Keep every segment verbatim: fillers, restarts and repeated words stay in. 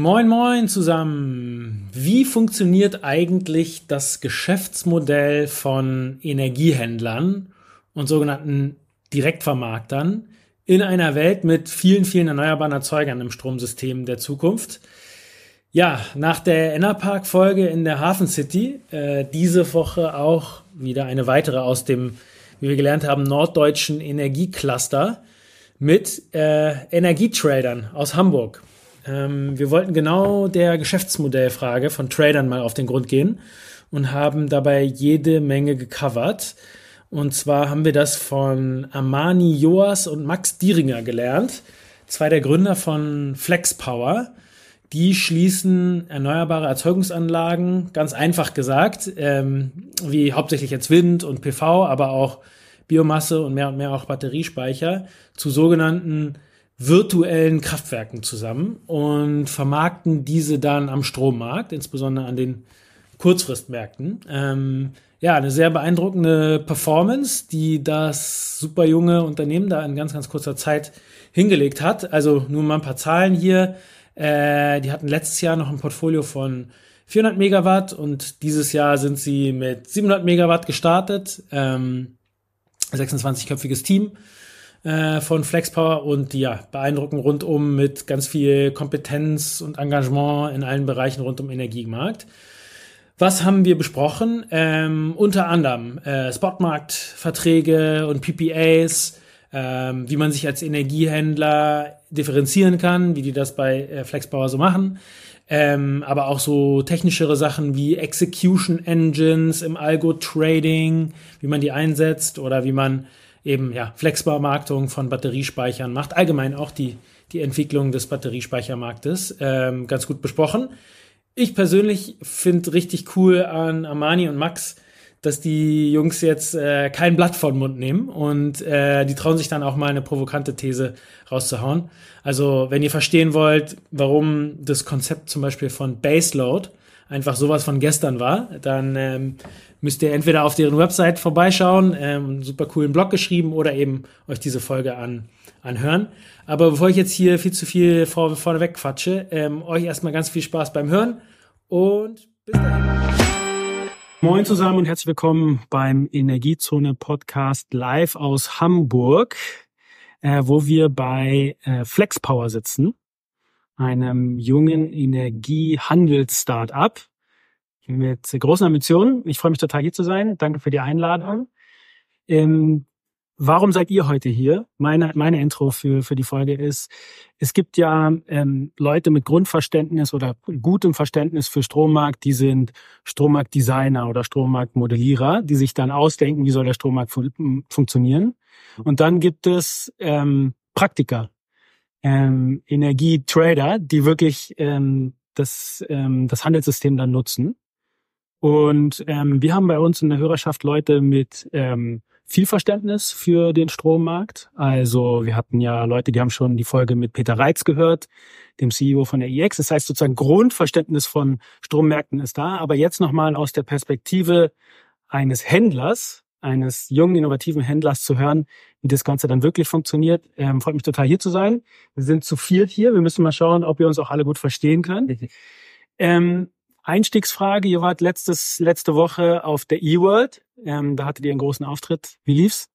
Moin Moin zusammen. Wie funktioniert eigentlich das Geschäftsmodell von Energiehändlern und sogenannten Direktvermarktern in einer Welt mit vielen, vielen erneuerbaren Erzeugern im Stromsystem der Zukunft? Ja, nach der Enerpark-Folge in der Hafen City, äh, diese Woche auch wieder eine weitere aus dem, wie wir gelernt haben, norddeutschen Energiecluster mit äh, Energietradern aus Hamburg. Ähm, wir wollten genau der Geschäftsmodellfrage von Tradern mal auf den Grund gehen und haben dabei jede Menge gecovert. Und zwar haben wir das von Amani Joas und Max Dieringer gelernt, zwei der Gründer von FlexPower. Die schließen erneuerbare Erzeugungsanlagen, ganz einfach gesagt, ähm, wie hauptsächlich jetzt Wind und P V, aber auch Biomasse und mehr und mehr auch Batteriespeicher, zu sogenannten virtuellen Kraftwerken zusammen und vermarkten diese dann am Strommarkt, insbesondere an den Kurzfristmärkten. Ähm, ja, eine sehr beeindruckende Performance, die das super junge Unternehmen da in ganz, ganz kurzer Zeit hingelegt hat. Also nur mal ein paar Zahlen hier. Äh, die hatten letztes Jahr noch ein Portfolio von vierhundert Megawatt und dieses Jahr sind sie mit siebenhundert Megawatt gestartet. Ähm, sechsundzwanzig-köpfiges Team äh, von FlexPower und ja, beeindruckend rundum mit ganz viel Kompetenz und Engagement in allen Bereichen rund um Energiemarkt. Was haben wir besprochen? Ähm, unter anderem äh, Spotmarktverträge und P P As, ähm, wie man sich als Energiehändler differenzieren kann, wie die das bei äh, FlexPower so machen. Ähm, aber auch so technischere Sachen wie Execution Engines im Algo-Trading, wie man die einsetzt oder wie man eben ja Flexvermarktung von Batteriespeichern macht. Allgemein auch die, die Entwicklung des Batteriespeichermarktes ähm, ganz gut besprochen. Ich persönlich finde richtig cool an Amani und Max, dass die Jungs jetzt äh, kein Blatt vor den Mund nehmen und äh, die trauen sich dann auch mal eine provokante These rauszuhauen. Also wenn ihr verstehen wollt, warum das Konzept zum Beispiel von Baseload einfach sowas von gestern war, dann ähm, müsst ihr entweder auf deren Website vorbeischauen, ähm, einen super coolen Blog geschrieben oder eben euch diese Folge an, anhören. Aber bevor ich jetzt hier viel zu viel vor, vorneweg quatsche, ähm, euch erstmal ganz viel Spaß beim Hören und bis dahin. Moin zusammen und herzlich willkommen beim Energiezone Podcast live aus Hamburg, äh, wo wir bei äh, FlexPower sitzen, einem jungen Energiehandels-Startup mit großen Ambitionen. Ich freue mich total, hier zu sein. Danke für die Einladung. Ähm, Warum seid ihr heute hier? Meine, meine Intro für, für die Folge ist, es gibt ja ähm, Leute mit Grundverständnis oder gutem Verständnis für Strommarkt, die sind Strommarktdesigner oder Strommarktmodellierer, die sich dann ausdenken, wie soll der Strommarkt fun- funktionieren. Und dann gibt es ähm, Praktiker, ähm, Energietrader, die wirklich ähm, das, ähm, das Handelssystem dann nutzen. Und ähm, wir haben bei uns in der Hörerschaft Leute mit ähm, viel Verständnis für den Strommarkt. Also wir hatten ja Leute, die haben schon die Folge mit Peter Reitz gehört, dem C E O von der I X. Das heißt sozusagen Grundverständnis von Strommärkten ist da. Aber jetzt nochmal aus der Perspektive eines Händlers, eines jungen, innovativen Händlers zu hören, wie das Ganze dann wirklich funktioniert. Ähm, freut mich total, hier zu sein. Wir sind zu viert hier. Wir müssen mal schauen, ob ihr uns auch alle gut verstehen könnt. ähm, Einstiegsfrage, ihr wart letztes, letzte Woche auf der eWorld, ähm, da hattet ihr einen großen Auftritt. Wie lief's?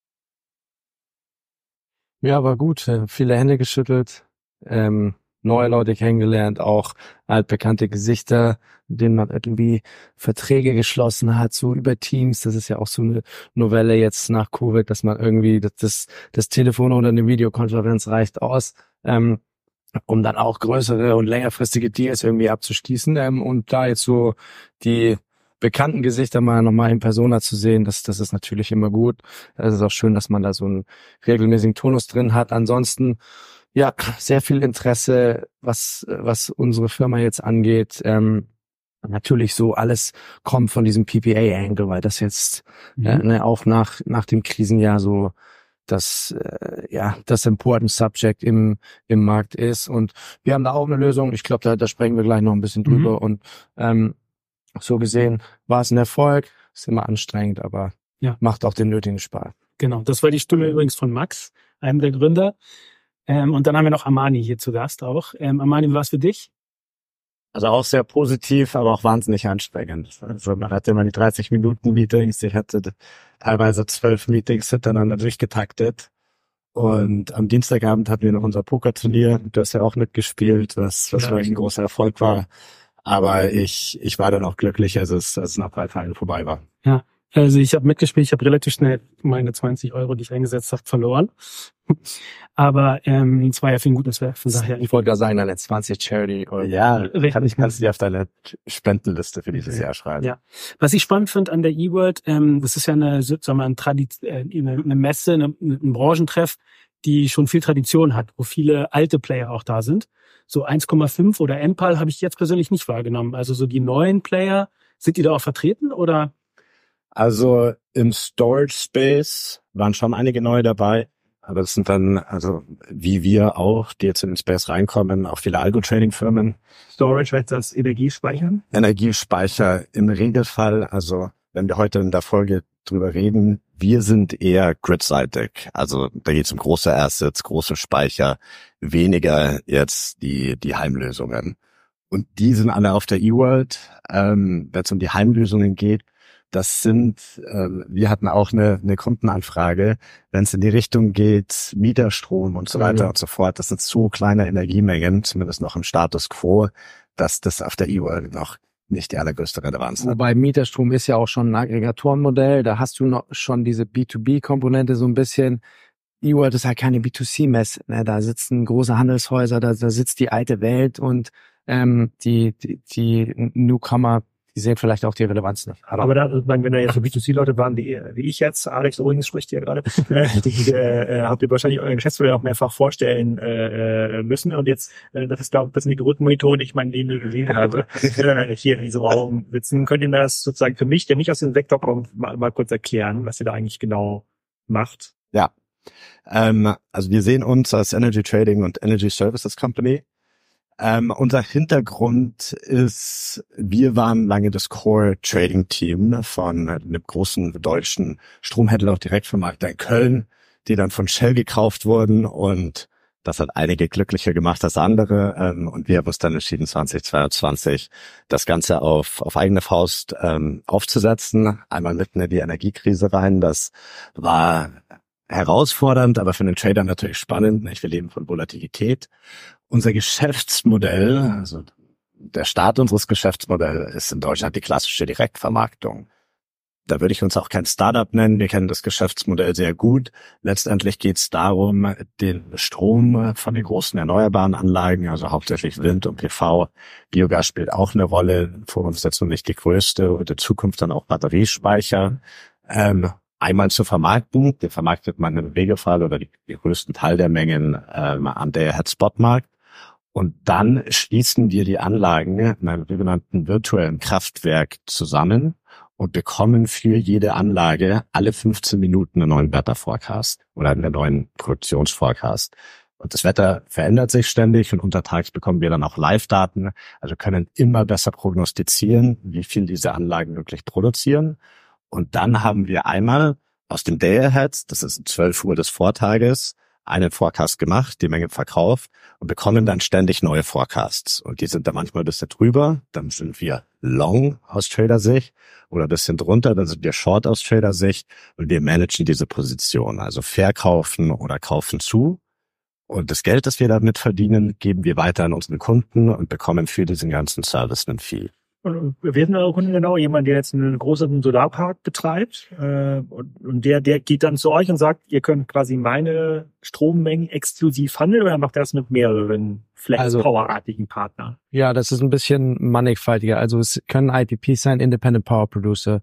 Ja, war gut. äh, Viele Hände geschüttelt, ähm, neue Leute kennengelernt, auch altbekannte Gesichter, mit denen man irgendwie Verträge geschlossen hat, so über Teams. Das ist ja auch so eine Novelle jetzt nach Covid, dass man irgendwie das, das, das Telefon oder eine Videokonferenz reicht aus. Ähm, um dann auch größere und längerfristige Deals irgendwie abzuschließen. Ähm, und da jetzt so die bekannten Gesichter mal nochmal in Persona zu sehen, das, das ist natürlich immer gut. Es ist auch schön, dass man da so einen regelmäßigen Tonus drin hat. Ansonsten, ja, sehr viel Interesse, was, was unsere Firma jetzt angeht. Ähm, natürlich so alles kommt von diesem P P A-Angle, weil das jetzt mhm. äh, ne, auch nach, nach dem Krisenjahr so das äh, ja das Important Subject im im Markt ist, und wir haben da auch eine Lösung. Ich glaube, da, da sprechen wir gleich noch ein bisschen drüber. Mhm. Und ähm, so gesehen war es ein Erfolg. Ist immer anstrengend, aber ja, macht auch den nötigen Spaß. Genau, das war die Stimme übrigens von Max, einem der Gründer. Ähm, und dann haben wir noch Amani hier zu Gast auch. Ähm, Amani, wie war's für dich? Also auch sehr positiv, aber auch wahnsinnig anstrengend. Also man hatte immer die dreißig Minuten Meetings, ich hatte teilweise zwölf Meetings hintereinander durchgetaktet. Und am Dienstagabend hatten wir noch unser Pokerturnier, du hast ja auch mitgespielt, was, was Ja. wirklich ein großer Erfolg war. Aber ich, ich war dann auch glücklich, als es, als es nach drei Tagen vorbei war. Ja, also ich habe mitgespielt, ich habe relativ schnell meine zwanzig Euro, die ich eingesetzt habe, verloren. Aber ähm, es war ja für ein gutes Werk, von daher. Ich wollte gerade sagen, deine zwanzig Charity. Ja, kann ich, kannst du dir auf deine Spendenliste für dieses Jahr schreiben. Ja. Was ich spannend finde an der eWorld, ähm, das ist ja eine, sagen wir mal, ein Tradi- äh, eine, eine Messe, eine, ein Branchentreff, die schon viel Tradition hat, wo viele alte Player auch da sind. So eins Komma fünf oder Enpal habe ich jetzt persönlich nicht wahrgenommen. Also so die neuen Player, sind die da auch vertreten oder? Also im Storage Space waren schon einige neue dabei, aber es sind dann, also wie wir auch, die jetzt in den Space reinkommen, auch viele Algo-Trading-Firmen. Storage, heißt das Energiespeichern? Energiespeicher im Regelfall, also wenn wir heute in der Folge drüber reden, wir sind eher gridseitig. Also da geht es um große Assets, große Speicher, weniger jetzt die die Heimlösungen. Und die sind alle auf der eWorld, ähm, wenn es um die Heimlösungen geht. Das sind, äh, wir hatten auch eine, eine Kundenanfrage, wenn es in die Richtung geht, Mieterstrom und so weiter Mhm. und so fort. Das sind so kleine Energiemengen, zumindest noch im Status quo, dass das auf der eWorld noch nicht die allergrößte Relevanz hat. Wobei Mieterstrom ist ja auch schon ein Aggregatorenmodell. Da hast du noch schon diese B zwei B-Komponente so ein bisschen. eWorld ist halt keine B zwei C-Messe. Ne? Da sitzen große Handelshäuser, da, da sitzt die alte Welt und ähm, die, die, die Newcomer, die sehen vielleicht auch die Relevanz nicht. Aber, aber da, wenn da jetzt so B zwei C-Leute waren, wie, wie ich jetzt, Alex übrigens spricht hier gerade, die äh, habt ihr wahrscheinlich euren Geschäftsmodell auch mehrfach vorstellen äh, müssen. Und jetzt, äh, das ist, glaube ich, das sind die Rückmonitoren, die ich meine, die ich gesehen habe, äh, hier in diesem Raum sitzen. Könnt ihr mir das sozusagen für mich, der nicht aus dem Sektor kommt, mal, mal kurz erklären, was ihr da eigentlich genau macht? Ja, ähm, also wir sehen uns als Energy Trading und Energy Services Company. Ähm, unser Hintergrund ist, wir waren lange das Core-Trading-Team von einem großen deutschen Stromhändler und Direktvermarkter in Köln, die dann von Shell gekauft wurden, und das hat einige glücklicher gemacht als andere. Ähm, und wir haben uns dann entschieden, zwanzig zweiundzwanzig das Ganze auf, auf eigene Faust ähm, aufzusetzen. Einmal mitten in die Energiekrise rein. Das war herausfordernd, aber für den Trader natürlich spannend. Wir leben von Volatilität. Unser Geschäftsmodell, also der Start unseres Geschäftsmodells ist in Deutschland die klassische Direktvermarktung. Da würde ich uns auch kein Startup nennen. Wir kennen das Geschäftsmodell sehr gut. Letztendlich geht es darum, den Strom von den großen erneuerbaren Anlagen, also hauptsächlich Wind und P V, Biogas spielt auch eine Rolle, vor uns jetzt noch nicht die größte, und in Zukunft dann auch Batteriespeicher, ähm, einmal zu vermarkten. Den vermarktet man im Regelfall oder die, die größten Teil der Mengen ähm, an der Spotmarkt. Und dann schließen wir die Anlagen in einem sogenannten virtuellen Kraftwerk zusammen und bekommen für jede Anlage alle fünfzehn Minuten einen neuen Wetterforecast oder einen neuen Produktionsforecast. Und das Wetter verändert sich ständig, und untertags bekommen wir dann auch Live-Daten, also können immer besser prognostizieren, wie viel diese Anlagen wirklich produzieren. Und dann haben wir einmal aus dem Day Ahead, das ist zwölf Uhr des Vortages, einen Forecast gemacht, die Menge verkauft, und bekommen dann ständig neue Forecasts. Und die sind da manchmal ein bisschen drüber, dann sind wir long aus Trader-Sicht, oder ein bisschen drunter, dann sind wir short aus Trader-Sicht, und wir managen diese Position, also verkaufen oder kaufen zu. Und das Geld, das wir damit verdienen, geben wir weiter an unseren Kunden und bekommen für diesen ganzen Service einen Fee. Und wer sind eure Kunden genau? Jemand, der jetzt einen großen Solarpark betreibt, äh, und, und der, der geht dann zu euch und sagt, ihr könnt quasi meine Strommengen exklusiv handeln, oder macht das mit mehreren Flex-Power-artigen Partnern? Ja, das ist ein bisschen mannigfaltiger. Also es können I P Ps sein, Independent Power Producer,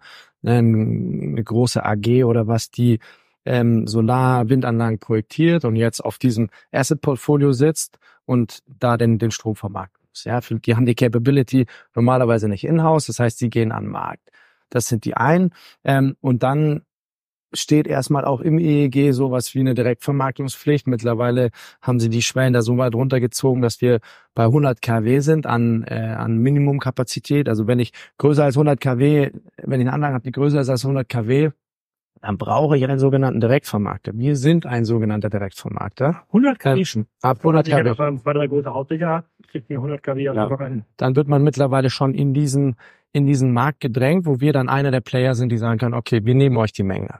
eine große A G oder was, die ähm, Solar-Windanlagen projektiert und jetzt auf diesem Asset-Portfolio sitzt und da den, den Strom vermarktet. Ja, die haben die Capability normalerweise nicht in-house, das heißt, sie gehen an den Markt. Das sind die einen. Ähm, und dann steht erstmal auch im E E G sowas wie eine Direktvermarktungspflicht. Mittlerweile haben sie die Schwellen da so weit runtergezogen, dass wir bei hundert Kilowatt sind an, äh, an Minimumkapazität. Also wenn ich größer als hundert Kilowatt, wenn ich eine Anlage habe, die größer ist als hundert Kilowatt, dann brauche ich einen sogenannten Direktvermarkter. Wir sind ein sogenannter Direktvermarkter. hundert Kilowatt schon. Ab hundert Ich habe Kilowatt. zwei, drei große Hauptlicher kriegt ihr hundert Kilowatt Ja. rein. Dann wird man mittlerweile schon in diesen, in diesen Markt gedrängt, wo wir dann einer der Player sind, die sagen können, okay, wir nehmen euch die Menge.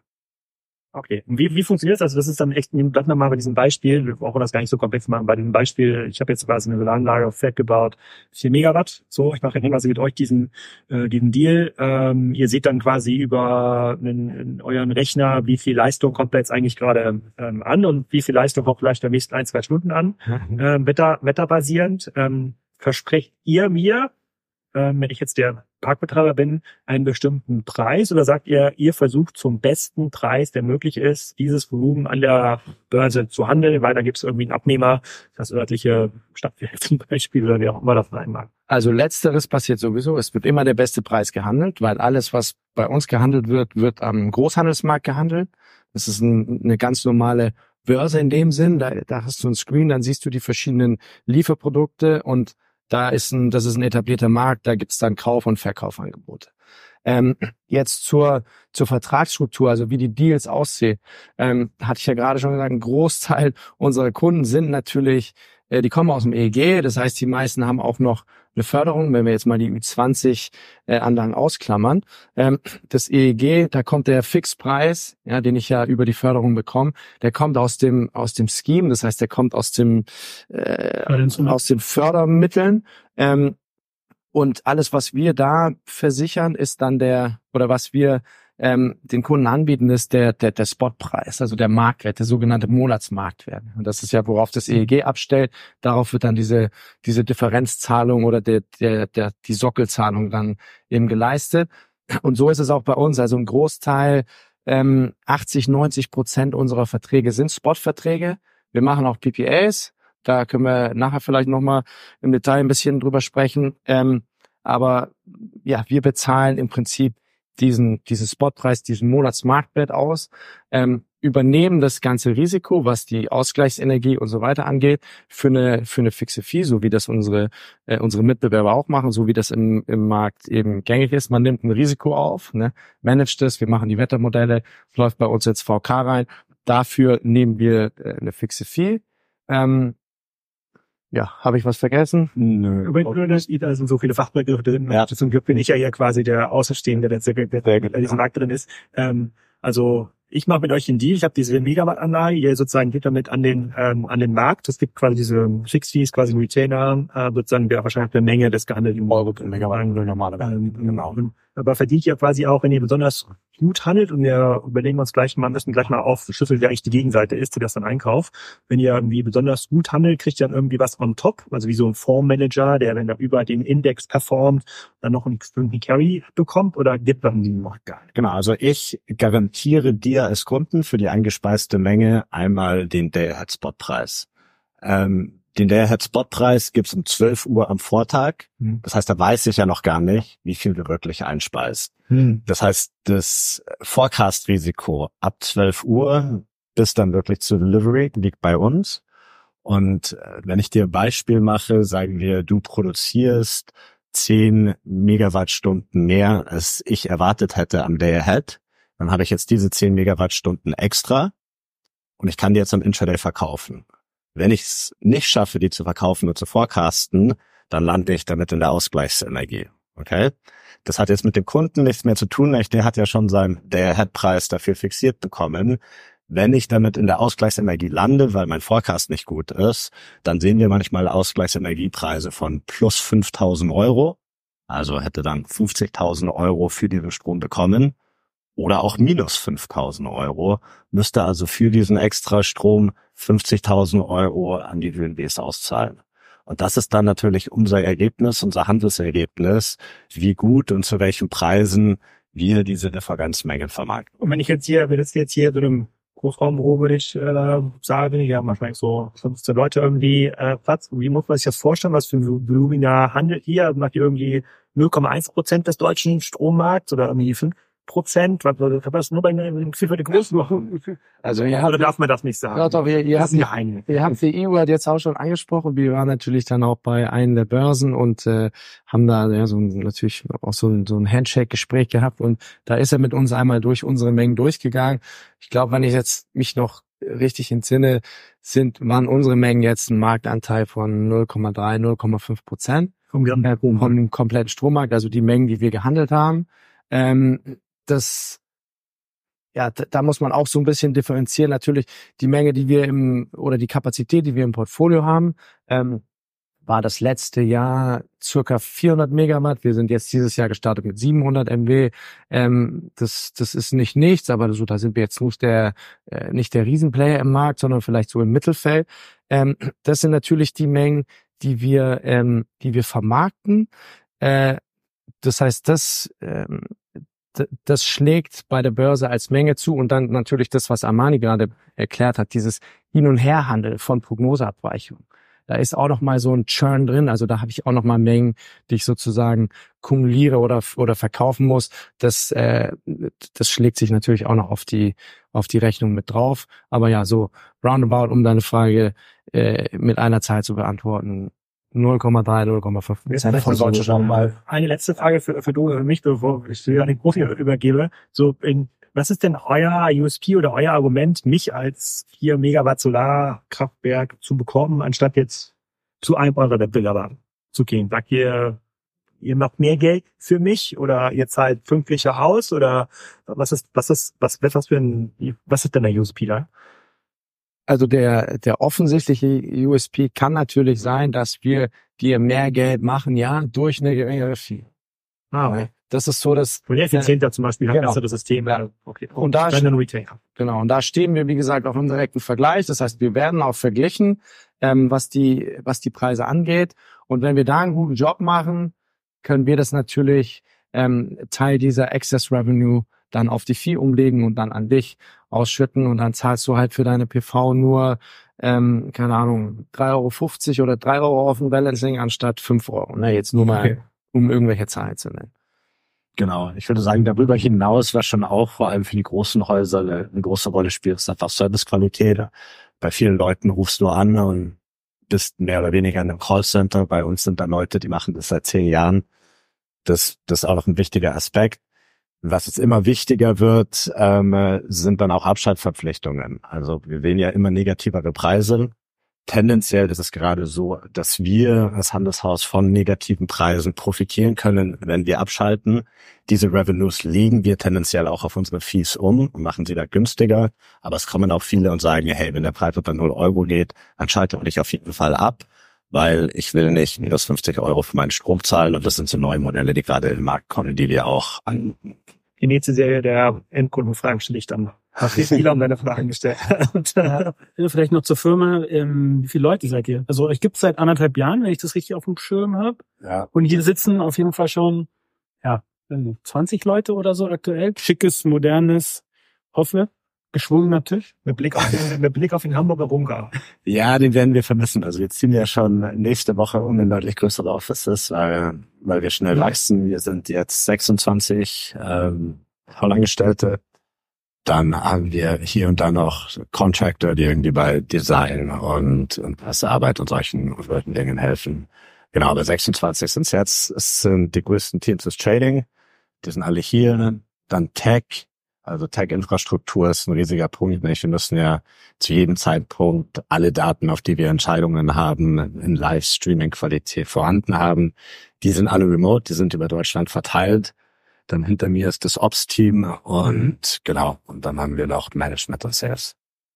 Okay. Und wie, wie funktioniert das? Also das ist dann echt, bleibt mal bei diesem Beispiel, wir brauchen das gar nicht so komplex machen, bei diesem Beispiel, ich habe jetzt quasi eine Solaranlage auf Feld gebaut, vier Megawatt, so, ich mache jetzt quasi mit euch diesen, äh, diesen Deal, ähm, ihr seht dann quasi über einen, in euren Rechner, wie viel Leistung kommt da jetzt eigentlich gerade ähm, an und wie viel Leistung kommt vielleicht in den nächsten ein, zwei Stunden an, Mhm. ähm, wetter, wetterbasierend, ähm, versprecht ihr mir, ähm, wenn ich jetzt der Parkbetreiber bin, einen bestimmten Preis oder sagt ihr, ihr versucht zum besten Preis, der möglich ist, dieses Volumen an der Börse zu handeln, weil da gibt es irgendwie einen Abnehmer, das örtliche Stadtwerk zum Beispiel oder wie auch immer das sein mag. Also letzteres passiert sowieso. Es wird immer der beste Preis gehandelt, weil alles, was bei uns gehandelt wird, wird am Großhandelsmarkt gehandelt. Das ist ein, eine ganz normale Börse in dem Sinn. Da, da hast du einen Screen, dann siehst du die verschiedenen Lieferprodukte und da ist ein, das ist ein etablierter Markt, da gibt's dann Kauf- und Verkaufangebote. Ähm, jetzt zur, zur Vertragsstruktur, also wie die Deals aussehen, ähm, hatte ich ja gerade schon gesagt, ein Großteil unserer Kunden sind natürlich, äh, die kommen aus dem E E G, das heißt, die meisten haben auch noch eine Förderung, wenn wir jetzt mal die Ü zwanzig äh, Anlagen ausklammern. Ähm, das E E G, da kommt der Fixpreis, ja, den ich ja über die Förderung bekomme, der kommt aus dem aus dem Scheme, das heißt, der kommt aus dem äh, aus den Fördermitteln. Ähm, und alles, was wir da versichern, ist dann der, oder was wir ähm, den Kunden anbieten, ist der, der, der Spotpreis, also der Marktwert, der sogenannte Monatsmarktwert. Und das ist ja, worauf das E E G abstellt. Darauf wird dann diese, diese Differenzzahlung oder der, der, der, die Sockelzahlung dann eben geleistet. Und so ist es auch bei uns. Also ein Großteil, ähm, achtzig, neunzig Prozent unserer Verträge sind Spotverträge. Wir machen auch P P As. Da können wir nachher vielleicht nochmal im Detail ein bisschen drüber sprechen. Ähm, aber ja, wir bezahlen im Prinzip diesen, diesen Spotpreis, diesen Monatsmarktwert aus, ähm, übernehmen das ganze Risiko, was die Ausgleichsenergie und so weiter angeht, für eine, für eine fixe Fee, so wie das unsere, äh, unsere Mitbewerber auch machen, so wie das im, im Markt eben gängig ist. Man nimmt ein Risiko auf, ne, managt es, wir machen die Wettermodelle, läuft bei uns jetzt V K rein. Dafür nehmen wir äh, eine fixe Fee. Ähm, Ja, habe ich was vergessen? Nö. Aber da sind so viele Fachbegriffe drin. Ja. Zum Glück bin ich ja hier quasi der Außenstehende, der, der, der, der in diesem Markt drin ist. Ähm, also ich mache mit euch den Deal. Ich habe diese Megawatt-Anlage. Ihr sozusagen geht damit an den ähm, an den Markt. Es gibt quasi diese Fix-Fees, quasi ein Retainer, äh, sozusagen der wahrscheinlich eine Menge des gehandelten Euro pro Megawatt normalerweise. Ähm, genau. Aber verdient ihr quasi auch, wenn ihr besonders gut handelt, und wir überlegen uns gleich mal, müssen gleich mal aufschlüsseln, wer eigentlich die Gegenseite ist, die das dann einkauft. Wenn ihr irgendwie besonders gut handelt, kriegt ihr dann irgendwie was on top, also wie so ein Fondsmanager, der, wenn er über den Index performt, dann noch einen bestimmten Carry bekommt, oder gibt dann die noch gar nicht? Genau, also ich garantiere dir als Kunden für die eingespeiste Menge einmal den Day-Ahead-Spot-Preis. Ähm, Den Day-Ahead-Spot-Preis gibt's um zwölf Uhr am Vortag. Hm. Das heißt, da weiß ich ja noch gar nicht, wie viel du wirklich einspeist. Hm. Das heißt, das Forecast-Risiko ab zwölf Uhr bis dann wirklich zur Delivery liegt bei uns. Und äh, wenn ich dir ein Beispiel mache, sagen wir, du produzierst zehn Megawattstunden mehr, als ich erwartet hätte am Day Ahead, dann habe ich jetzt diese zehn Megawattstunden extra und ich kann die jetzt am Intraday verkaufen. Wenn ich es nicht schaffe, die zu verkaufen und zu forecasten, dann lande ich damit in der Ausgleichsenergie. Okay? Das hat jetzt mit dem Kunden nichts mehr zu tun. Der hat ja schon seinen Day-Ahead-Preis dafür fixiert bekommen. Wenn ich damit in der Ausgleichsenergie lande, weil mein Forecast nicht gut ist, dann sehen wir manchmal Ausgleichsenergiepreise von plus fünftausend Euro. Also hätte dann fünfzigtausend Euro für diesen Strom bekommen. Oder auch minus fünftausend Euro, müsste also für diesen extra Strom fünfzigtausend Euro an die W N Bs auszahlen. Und das ist dann natürlich unser Ergebnis, unser Handelsergebnis, wie gut und zu welchen Preisen wir diese Differenzmengen vermarkten. Und wenn ich jetzt hier, wenn jetzt jetzt hier so einem Großraumbüro, würde ich äh, sagen, ja, wahrscheinlich so fünfzehn Leute irgendwie äh, Platz. Wie muss man sich das vorstellen? Was für ein Volumina handelt ihr? Macht ihr irgendwie null Komma eins Prozent des deutschen Strommarkts oder irgendwie fünf Prozent? Was, was, was nur bei einem für die Großen? Also ihr habt, Oder darf man das nicht sagen? ja, doch, ihr, ihr Das habt, ist geheim. ihr habt die E U hat jetzt auch schon angesprochen. Wir waren natürlich dann auch bei einem der Börsen und äh, haben da ja so ein, natürlich auch so ein, so ein Handshake-Gespräch gehabt und da ist er mit uns einmal durch unsere Mengen durchgegangen. Ich glaube, wenn ich jetzt mich noch richtig entsinne, sind, waren unsere Mengen jetzt ein Marktanteil von null Komma drei, null Komma fünf Prozent vom, äh, vom kompletten Strommarkt, also die Mengen, die wir gehandelt haben. Ähm, das, ja, da, da muss man auch so ein bisschen differenzieren. Natürlich die Menge, die wir im, oder die Kapazität, die wir im Portfolio haben, ähm, war das letzte Jahr circa vierhundert Megawatt. Wir sind jetzt dieses Jahr gestartet mit siebenhundert Megawatt. Ähm, das, das ist nicht nichts, aber so, da sind wir jetzt nicht der, äh, nicht der Riesenplayer im Markt, sondern vielleicht so im Mittelfeld. Ähm, das sind natürlich die Mengen, die wir, ähm, die wir vermarkten. Äh, das heißt, das, ähm, das schlägt bei der Börse als Menge zu und dann natürlich das, was Armani gerade erklärt hat, dieses Hin- und Herhandel von Prognoseabweichungen. Da ist auch noch mal so ein Churn drin, also da habe ich auch noch mal Mengen, die ich sozusagen kumuliere oder oder verkaufen muss. Das äh, das schlägt sich natürlich auch noch auf die auf die Rechnung mit drauf. Aber ja, so roundabout, um deine Frage äh, mit einer Zahl zu beantworten, null Komma drei, null Komma fünf Prozent von Deutschland. Mal eine letzte Frage für für du für mich, bevor ich dir an den Profi übergebe. So in Was ist denn euer U S P oder euer Argument, mich als vier Megawatt Solarkraftwerk zu bekommen, anstatt jetzt zu einem eurer Wettbewerber zu gehen? Sagt ihr, ihr macht mehr Geld für mich oder ihr zahlt pünktlicher aus oder was ist, was ist, was, was für ein, was ist denn der U S P da? Also der, der offensichtliche U S P kann natürlich sein, dass wir dir mehr Geld machen, ja, durch eine geringere Fee. Ah, okay. Das ist so, dass und effizienter zum Beispiel, genau. hat besseres System. Ja. Okay. Und, und da Retainer. Genau, und da stehen wir, wie gesagt, auch im direkten Vergleich. Das heißt, wir werden auch verglichen, ähm, was die was die Preise angeht. Und wenn wir da einen guten Job machen, können wir das natürlich ähm, Teil dieser Excess Revenue dann auf die Fee umlegen und dann an dich ausschütten. Und dann zahlst du halt für deine P V nur, ähm, keine Ahnung, drei Euro fünfzig oder drei Euro auf dem Balancing anstatt fünf Euro. Ne, jetzt nur mal, okay. um irgendwelche Zahlen zu nennen. Genau. Ich würde sagen, darüber hinaus, was schon auch vor allem für die großen Häuser eine, eine große Rolle spielt, ist einfach Servicequalität. Bei vielen Leuten rufst du an und bist mehr oder weniger in einem Callcenter. Bei uns sind da Leute, die machen das seit zehn Jahren. Das, das ist auch noch ein wichtiger Aspekt. Was jetzt immer wichtiger wird, ähm, sind dann auch Abschaltverpflichtungen. Also wir sehen ja immer negativere Preise. Tendenziell ist es gerade so, dass wir als Handelshaus von negativen Preisen profitieren können, wenn wir abschalten. Diese Revenues legen wir tendenziell auch auf unsere Fees um und machen sie da günstiger. Aber es kommen auch viele und sagen, hey, wenn der Preis unter null Euro geht, dann schalte ich auf jeden Fall ab, weil ich will nicht minus fünfzig Euro für meinen Strom zahlen. Und das sind so neue Modelle, die gerade im Markt kommen, die wir auch anbieten. Die nächste Serie der Endkundenfragen stelle ich dann. Hast du viele um deine Fragen gestellt? Und, ja, vielleicht noch zur Firma. Ähm, wie viele Leute seid ihr? Also euch gibt es seit anderthalb Jahren, wenn ich das richtig auf dem Schirm habe. Ja. Und hier sitzen auf jeden Fall schon ja zwanzig Leute oder so aktuell. Schickes, modernes, hoffe, geschwungener Tisch. Mit Blick auf, mit Blick auf den Hamburger Bunker. Ja, den werden wir vermissen. Also wir ziehen ja schon nächste Woche um in deutlich größere Offices, weil, weil wir schnell wachsen. Wir sind jetzt sechsundzwanzig ähm, Vollangestellte. Dann haben wir hier und da noch Contractor, die irgendwie bei Design und, und Pressearbeit und solchen, solchen Dingen helfen. Genau, aber sechsundzwanzig sind es jetzt. Es sind die größten Teams des Trading. Die sind alle hier. Dann Tech. Also Tech-Infrastruktur ist ein riesiger Punkt. Wir müssen ja zu jedem Zeitpunkt alle Daten, auf die wir Entscheidungen haben, in Live-Streaming-Qualität vorhanden haben. Die sind alle remote, die sind über Deutschland verteilt. Dann hinter mir ist das Ops-Team und mhm. genau, und dann haben wir noch Management und Sales.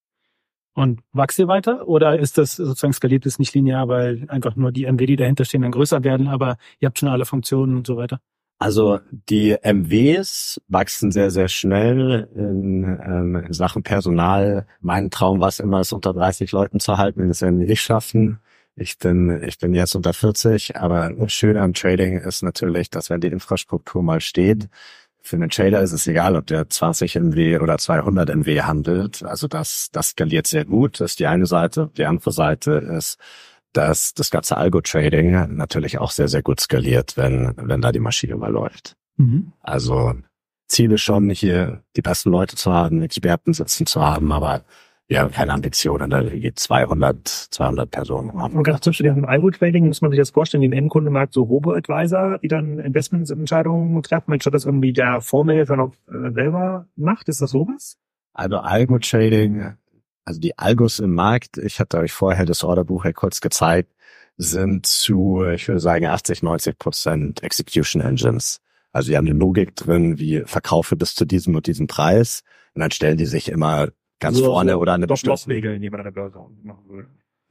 Und wächst ihr weiter? Oder ist das sozusagen skaliert es nicht linear, weil einfach nur die M W, die dahinter stehen, dann größer werden, aber ihr habt schon alle Funktionen und so weiter? Also die M Ws wachsen sehr, sehr schnell in, ähm, in Sachen Personal. Mein Traum war es immer, es unter dreißig Leuten zu halten, wenn wir es irgendwie nicht schaffen. Ich bin, ich bin jetzt unter vierzig, aber schön am Trading ist natürlich, dass wenn die Infrastruktur mal steht, für einen Trader ist es egal, ob der zwanzig M W oder zweihundert M W handelt. Also das, das skaliert sehr gut. Das ist die eine Seite. Die andere Seite ist, dass das ganze Algo-Trading natürlich auch sehr, sehr gut skaliert, wenn, wenn da die Maschine mal läuft. Mhm. Also Ziel ist schon, hier die besten Leute zu haben, Experten sitzen zu haben, aber wir haben keine Ambitionen, da geht zweihundert, zweihundert Personen haben. Und gerade zum Beispiel im Algo-Trading muss man sich das vorstellen, im Endkundenmarkt so Robo-Advisor, die dann Investmentsentscheidungen treffen, anstatt das irgendwie der Fondsmanager noch äh, selber macht. Ist das sowas? Also Algo-Trading also die Algos im Markt, ich hatte euch vorher das Orderbuch ja kurz gezeigt, sind zu, ich würde sagen, achtzig, neunzig Prozent Execution Engines. Also die haben eine Logik drin, wie verkaufe bis zu diesem und diesem Preis. Und dann stellen die sich immer ganz so, vorne so oder eine bestimmte Regeln, die man an der Börse machen würde.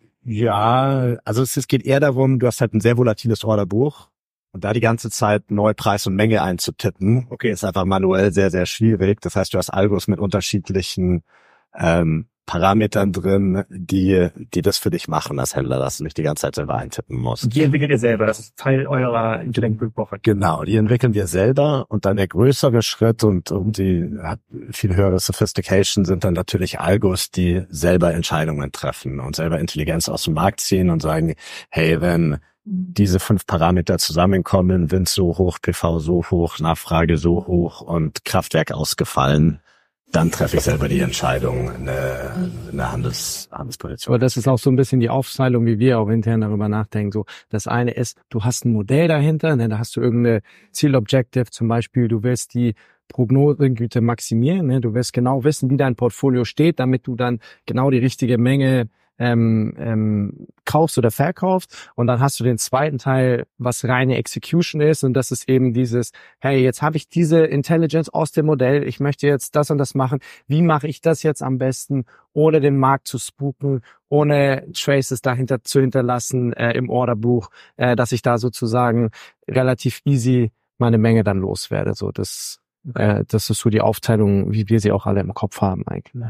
Ja, also es, es geht eher darum, du hast halt ein sehr volatiles Orderbuch und da die ganze Zeit neue Preis und Menge einzutippen, okay, ist einfach manuell sehr, sehr schwierig. Das heißt, du hast Algos mit unterschiedlichen ähm, Parametern drin, die die das für dich machen als Händler, dass du nicht die ganze Zeit selber eintippen musst. Und die entwickelt ihr selber, das ist Teil eurer Interlink Brickwoche. Genau, die entwickeln wir selber und dann der größere Schritt und um die hat viel höhere Sophistication sind dann natürlich Algos, die selber Entscheidungen treffen und selber Intelligenz aus dem Markt ziehen und sagen, hey, wenn diese fünf Parameter zusammenkommen, Wind so hoch, P V so hoch, Nachfrage so hoch und Kraftwerk ausgefallen, dann treffe ich selber die Entscheidung, eine, eine Handels, Handelsposition. Aber das ist auch so ein bisschen die Aufteilung, wie wir auch intern darüber nachdenken. So, das eine ist, du hast ein Modell dahinter, ne, da hast du irgendeine Zielobjective, zum Beispiel, du willst die Prognosengüte maximieren, ne, du willst genau wissen, wie dein Portfolio steht, damit du dann genau die richtige Menge ähm, ähm, kaufst oder verkaufst. Und dann hast du den zweiten Teil, was reine Execution ist. Und das ist eben dieses, hey, jetzt habe ich diese Intelligence aus dem Modell. Ich möchte jetzt das und das machen. Wie mache ich das jetzt am besten, ohne den Markt zu spooken, ohne Traces dahinter zu hinterlassen äh, im Orderbuch, äh, dass ich da sozusagen relativ easy meine Menge dann loswerde. So, das, äh, das ist so die Aufteilung, wie wir sie auch alle im Kopf haben eigentlich.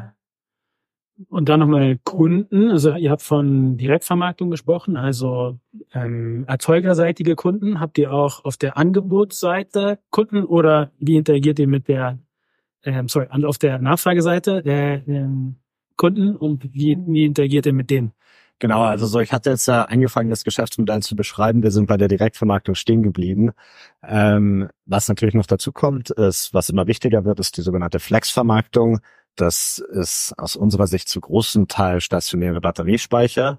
Und dann nochmal Kunden, also ihr habt von Direktvermarktung gesprochen, also ähm, erzeugerseitige Kunden. Habt ihr auch auf der Angebotsseite Kunden oder wie interagiert ihr mit der, ähm, sorry, auf der Nachfrageseite der ähm, Kunden und wie, wie interagiert ihr mit denen? Genau, also so, ich hatte jetzt äh, angefangen, das Geschäftsmodell zu beschreiben. Wir sind bei der Direktvermarktung stehen geblieben. Ähm, was natürlich noch dazu kommt, ist, was immer wichtiger wird, ist die sogenannte Flex-Vermarktung. Das ist aus unserer Sicht zu großem Teil stationäre Batteriespeicher.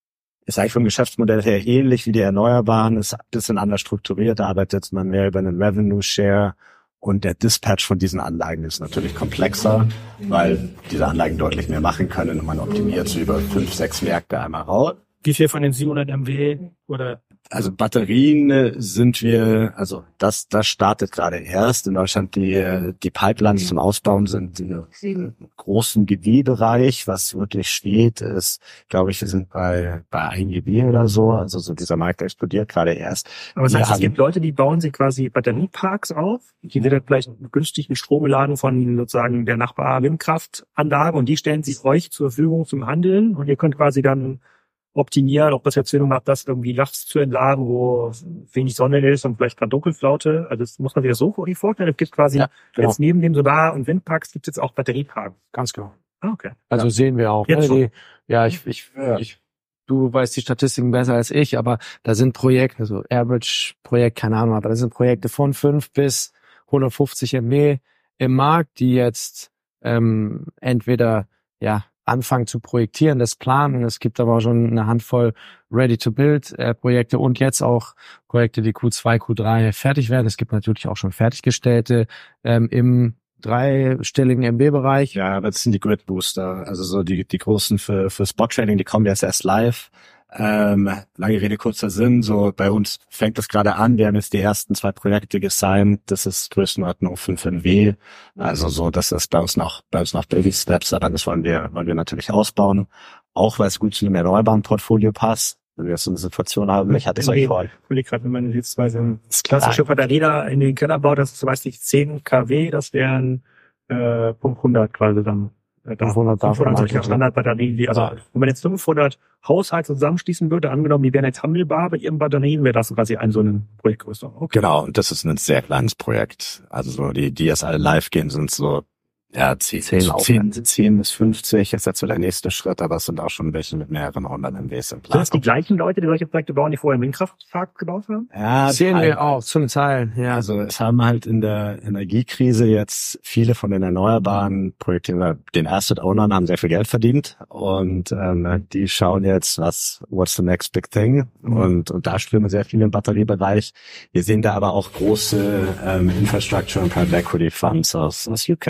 Ist eigentlich vom Geschäftsmodell her ähnlich wie die Erneuerbaren, ist ein bisschen anders strukturiert, da arbeitet man mehr über einen Revenue Share und der Dispatch von diesen Anlagen ist natürlich komplexer, weil diese Anlagen deutlich mehr machen können und man optimiert so über fünf, sechs Märkte einmal raus. Wie viel von den siebenhundert Megawatt oder? Also Batterien sind wir, also das das startet gerade erst. In Deutschland die die Pipelines zum Ausbauen sind im großen G W-Bereich. Was wirklich steht, ist, glaube ich, wir sind bei bei ein G W oder so. Also so dieser Markt explodiert gerade erst. Aber das heißt, es gibt Leute, die bauen sich quasi Batterieparks auf. Die sind dann vielleicht günstig mit Strom geladen von sozusagen der Nachbar-Windkraftanlage und die stellen sich euch zur Verfügung zum Handeln und ihr könnt quasi dann optimieren, ob das jetzt Sinn macht, das irgendwie nachts zu entladen, wo wenig Sonne ist und vielleicht gerade Dunkelflaute. Also das muss man sich das so vorstellen. Es gibt quasi ja, genau. Jetzt neben dem Solar- und Windparks gibt es jetzt auch Batterieparks. Ganz genau. Ah, okay. Also ja. Sehen wir auch. Jetzt Ne? Die, ja, ich, ich, ja. ich, du weißt die Statistiken besser als ich, aber da sind Projekte, also Average-Projekt, keine Ahnung, aber da sind Projekte von fünf bis hundertfünfzig Megawatt im Markt, die jetzt ähm, entweder ja anfangen zu projektieren, das planen. Es gibt aber auch schon eine Handvoll Ready-to-Build-Projekte äh, und jetzt auch Projekte, die Q zwei, Q drei fertig werden. Es gibt natürlich auch schon fertiggestellte ähm, im dreistelligen M B-Bereich. Ja, aber das sind die Grid Booster, also so die die großen für für Spot Trading, die kommen jetzt erst live. Ähm, lange Rede, kurzer Sinn, so bei uns fängt das gerade an, wir haben jetzt die ersten zwei Projekte gesigned, das ist Größenordnung fünf M W, also so, das ist bei uns noch, bei uns noch Baby Steps, aber das wollen wir, wollen wir natürlich ausbauen, auch weil es gut zu einem erneuerbaren Portfolio passt, wenn wir so eine Situation haben, ich hatte es euch vor. Ich will gerade, wenn man jetzt mal so das klassische Batterie da in den Keller baut, das ist zum Beispiel zehn Kilowatt, das wären äh, fünfhundert quasi dann. fünfhundert, fünfhundert Standardbatterien, die, also ja. Wenn man jetzt fünfhundert Haushalte zusammenschließen würde, angenommen, die wären jetzt handelbar bei ihren Batterien, wäre das quasi ein so ein Projektgröße. Okay. Genau, und das ist ein sehr kleines Projekt. Also so die, die jetzt alle live gehen, sind so ja zehn, zehn, zehn bis fünfzig, ist jetzt so der nächste Schritt, aber es sind auch schon welche mit mehreren hundert M Ws im Plan. Sind das die gleichen Leute, die solche Projekte bauen, die vorher einen Windkraftpark gebaut haben? Ja, sehen wir auch zum Teil. Ja. Also es haben halt in der Energiekrise jetzt viele von den erneuerbaren Projekten, den Asset Ownern haben sehr viel Geld verdient und ähm, die schauen jetzt, was what's the next big thing mhm. und und da strömen sehr viele im Batteriebereich. Wir sehen da aber auch große ähm, Infrastructure und Private Equity Funds aus aus U K und U S A.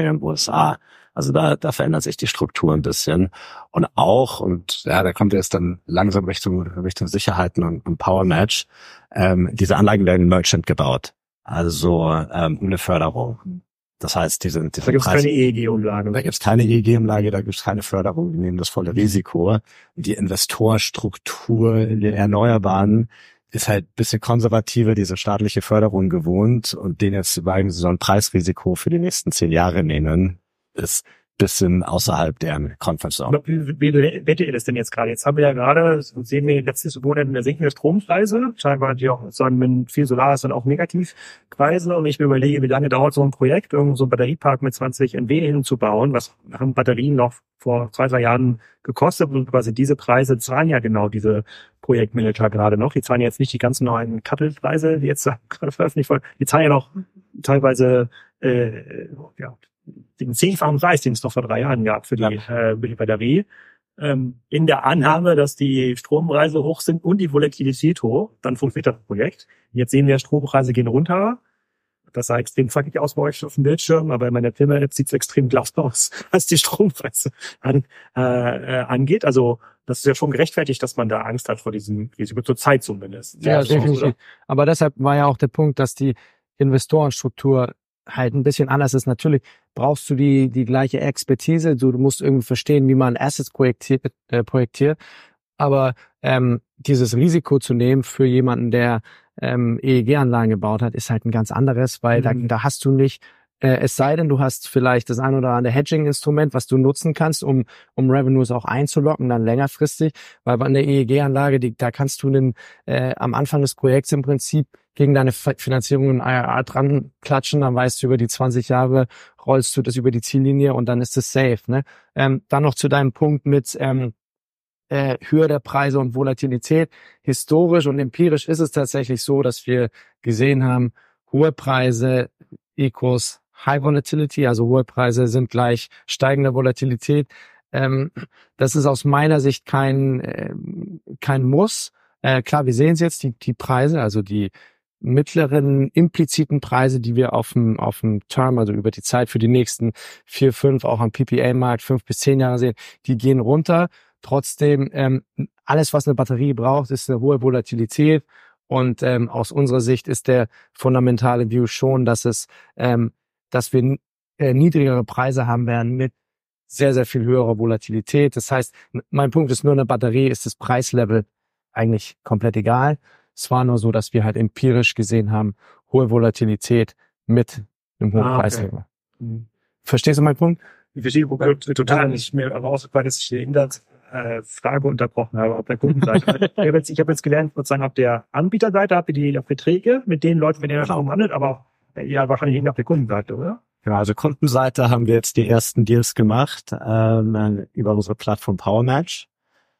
S A. Also da, da verändert sich die Struktur ein bisschen. Und auch, und ja, da kommt jetzt dann langsam Richtung, Richtung Sicherheiten und, und Power Match, ähm, diese Anlagen werden Merchant gebaut. Also ähm, ohne Förderung. Das heißt, die sind, die da gibt es keine E E G-Umlage. Da gibt es keine E E G-Umlage, da gibt es keine Förderung. Wir nehmen das volle Risiko. Die Investorstruktur in den Erneuerbaren ist halt ein bisschen konservativer, diese staatliche Förderung gewohnt, und den jetzt sagen, sie sollen Preisrisiko für die nächsten zehn Jahre nehmen, ist bisschen außerhalb deren Comfort Zone. Wie, wie wettet ihr das denn jetzt gerade? Jetzt haben wir ja gerade, sehen wir letztes Monat eine sinkende Strompreise, scheinbar die auch sagen, wenn viel Solar ist, dann auch Negativpreise. Und ich mir überlege, wie lange dauert so ein Projekt, irgendwo so ein Batteriepark mit zwanzig Megawatt hinzubauen, was haben Batterien noch vor zwei, drei Jahren gekostet, und quasi diese Preise zahlen ja genau diese Projektmanager gerade noch. Die zahlen jetzt nicht die ganzen neuen Couple-Preise, die jetzt gerade veröffentlicht wurden. Die zahlen ja noch teilweise äh, ja, den zehnfachen Preis, den es noch vor drei Jahren gab für die, ja. äh, für die Batterie, ähm, in der Annahme, dass die Strompreise hoch sind und die Volatilität hoch, dann funktioniert das Projekt. Jetzt sehen wir, Strompreise gehen runter. Das sah extrem zackig aus bei euch auf dem Bildschirm, aber in meiner Firma-App sieht es extrem glau aus, was die Strompreise an, äh, äh, angeht. Also das ist ja schon gerechtfertigt, dass man da Angst hat vor diesem Risiko, zur Zeit zumindest. Ja, definitiv. Oder? Aber deshalb war ja auch der Punkt, dass die Investorenstruktur halt ein bisschen anders ist. Natürlich brauchst du die die gleiche Expertise. Du, du musst irgendwie verstehen, wie man Assets projektiert, äh, projektiert. Aber ähm, dieses Risiko zu nehmen für jemanden, der ähm, E E G-Anlagen gebaut hat, ist halt ein ganz anderes, weil mhm. da, da hast du nicht, äh, es sei denn, du hast vielleicht das ein oder andere Hedging-Instrument, was du nutzen kannst, um um Revenues auch einzulocken, dann längerfristig, weil bei einer E E G-Anlage, die, da kannst du den, äh, am Anfang des Projekts im Prinzip gegen deine Finanzierung in I R R dran klatschen, dann weißt du, über die zwanzig Jahre rollst du das über die Ziellinie und dann ist es safe. Ne? Ähm, dann noch zu deinem Punkt mit ähm, äh, Höhe der Preise und Volatilität. Historisch und empirisch ist es tatsächlich so, dass wir gesehen haben, hohe Preise equals High Volatility, also hohe Preise sind gleich steigende Volatilität. Ähm, das ist aus meiner Sicht kein äh, kein Muss. Äh, klar, wir sehen es jetzt, die, die Preise, also die mittleren impliziten Preise, die wir auf dem auf dem Term, also über die Zeit für die nächsten vier, fünf, auch am P P A-Markt, fünf bis zehn Jahre sehen, die gehen runter. Trotzdem, ähm, alles, was eine Batterie braucht, ist eine hohe Volatilität. Und ähm, aus unserer Sicht ist der fundamentale View schon, dass es, ähm, dass wir äh, niedrigere Preise haben werden mit sehr, sehr viel höherer Volatilität. Das heißt, mein Punkt ist nur, eine Batterie ist das Preislevel eigentlich komplett egal. Es war nur so, dass wir halt empirisch gesehen haben, hohe Volatilität mit einem hohen ah, okay. Preislevel. Mhm. Verstehst du meinen Punkt? Ich verstehe den Punkt total nicht mehr, aber auch so, dass ich in der äh, Frage unterbrochen habe auf der Kundenseite. ich habe jetzt, ich hab jetzt gelernt, sozusagen auf der Anbieterseite habt ihr die Verträge mit den Leuten, mit denen ihr darum handelt, aber ja wahrscheinlich nicht auf der Kundenseite, oder? Genau, also Kundenseite haben wir jetzt die ersten Deals gemacht ähm, über unsere Plattform PowerMatch.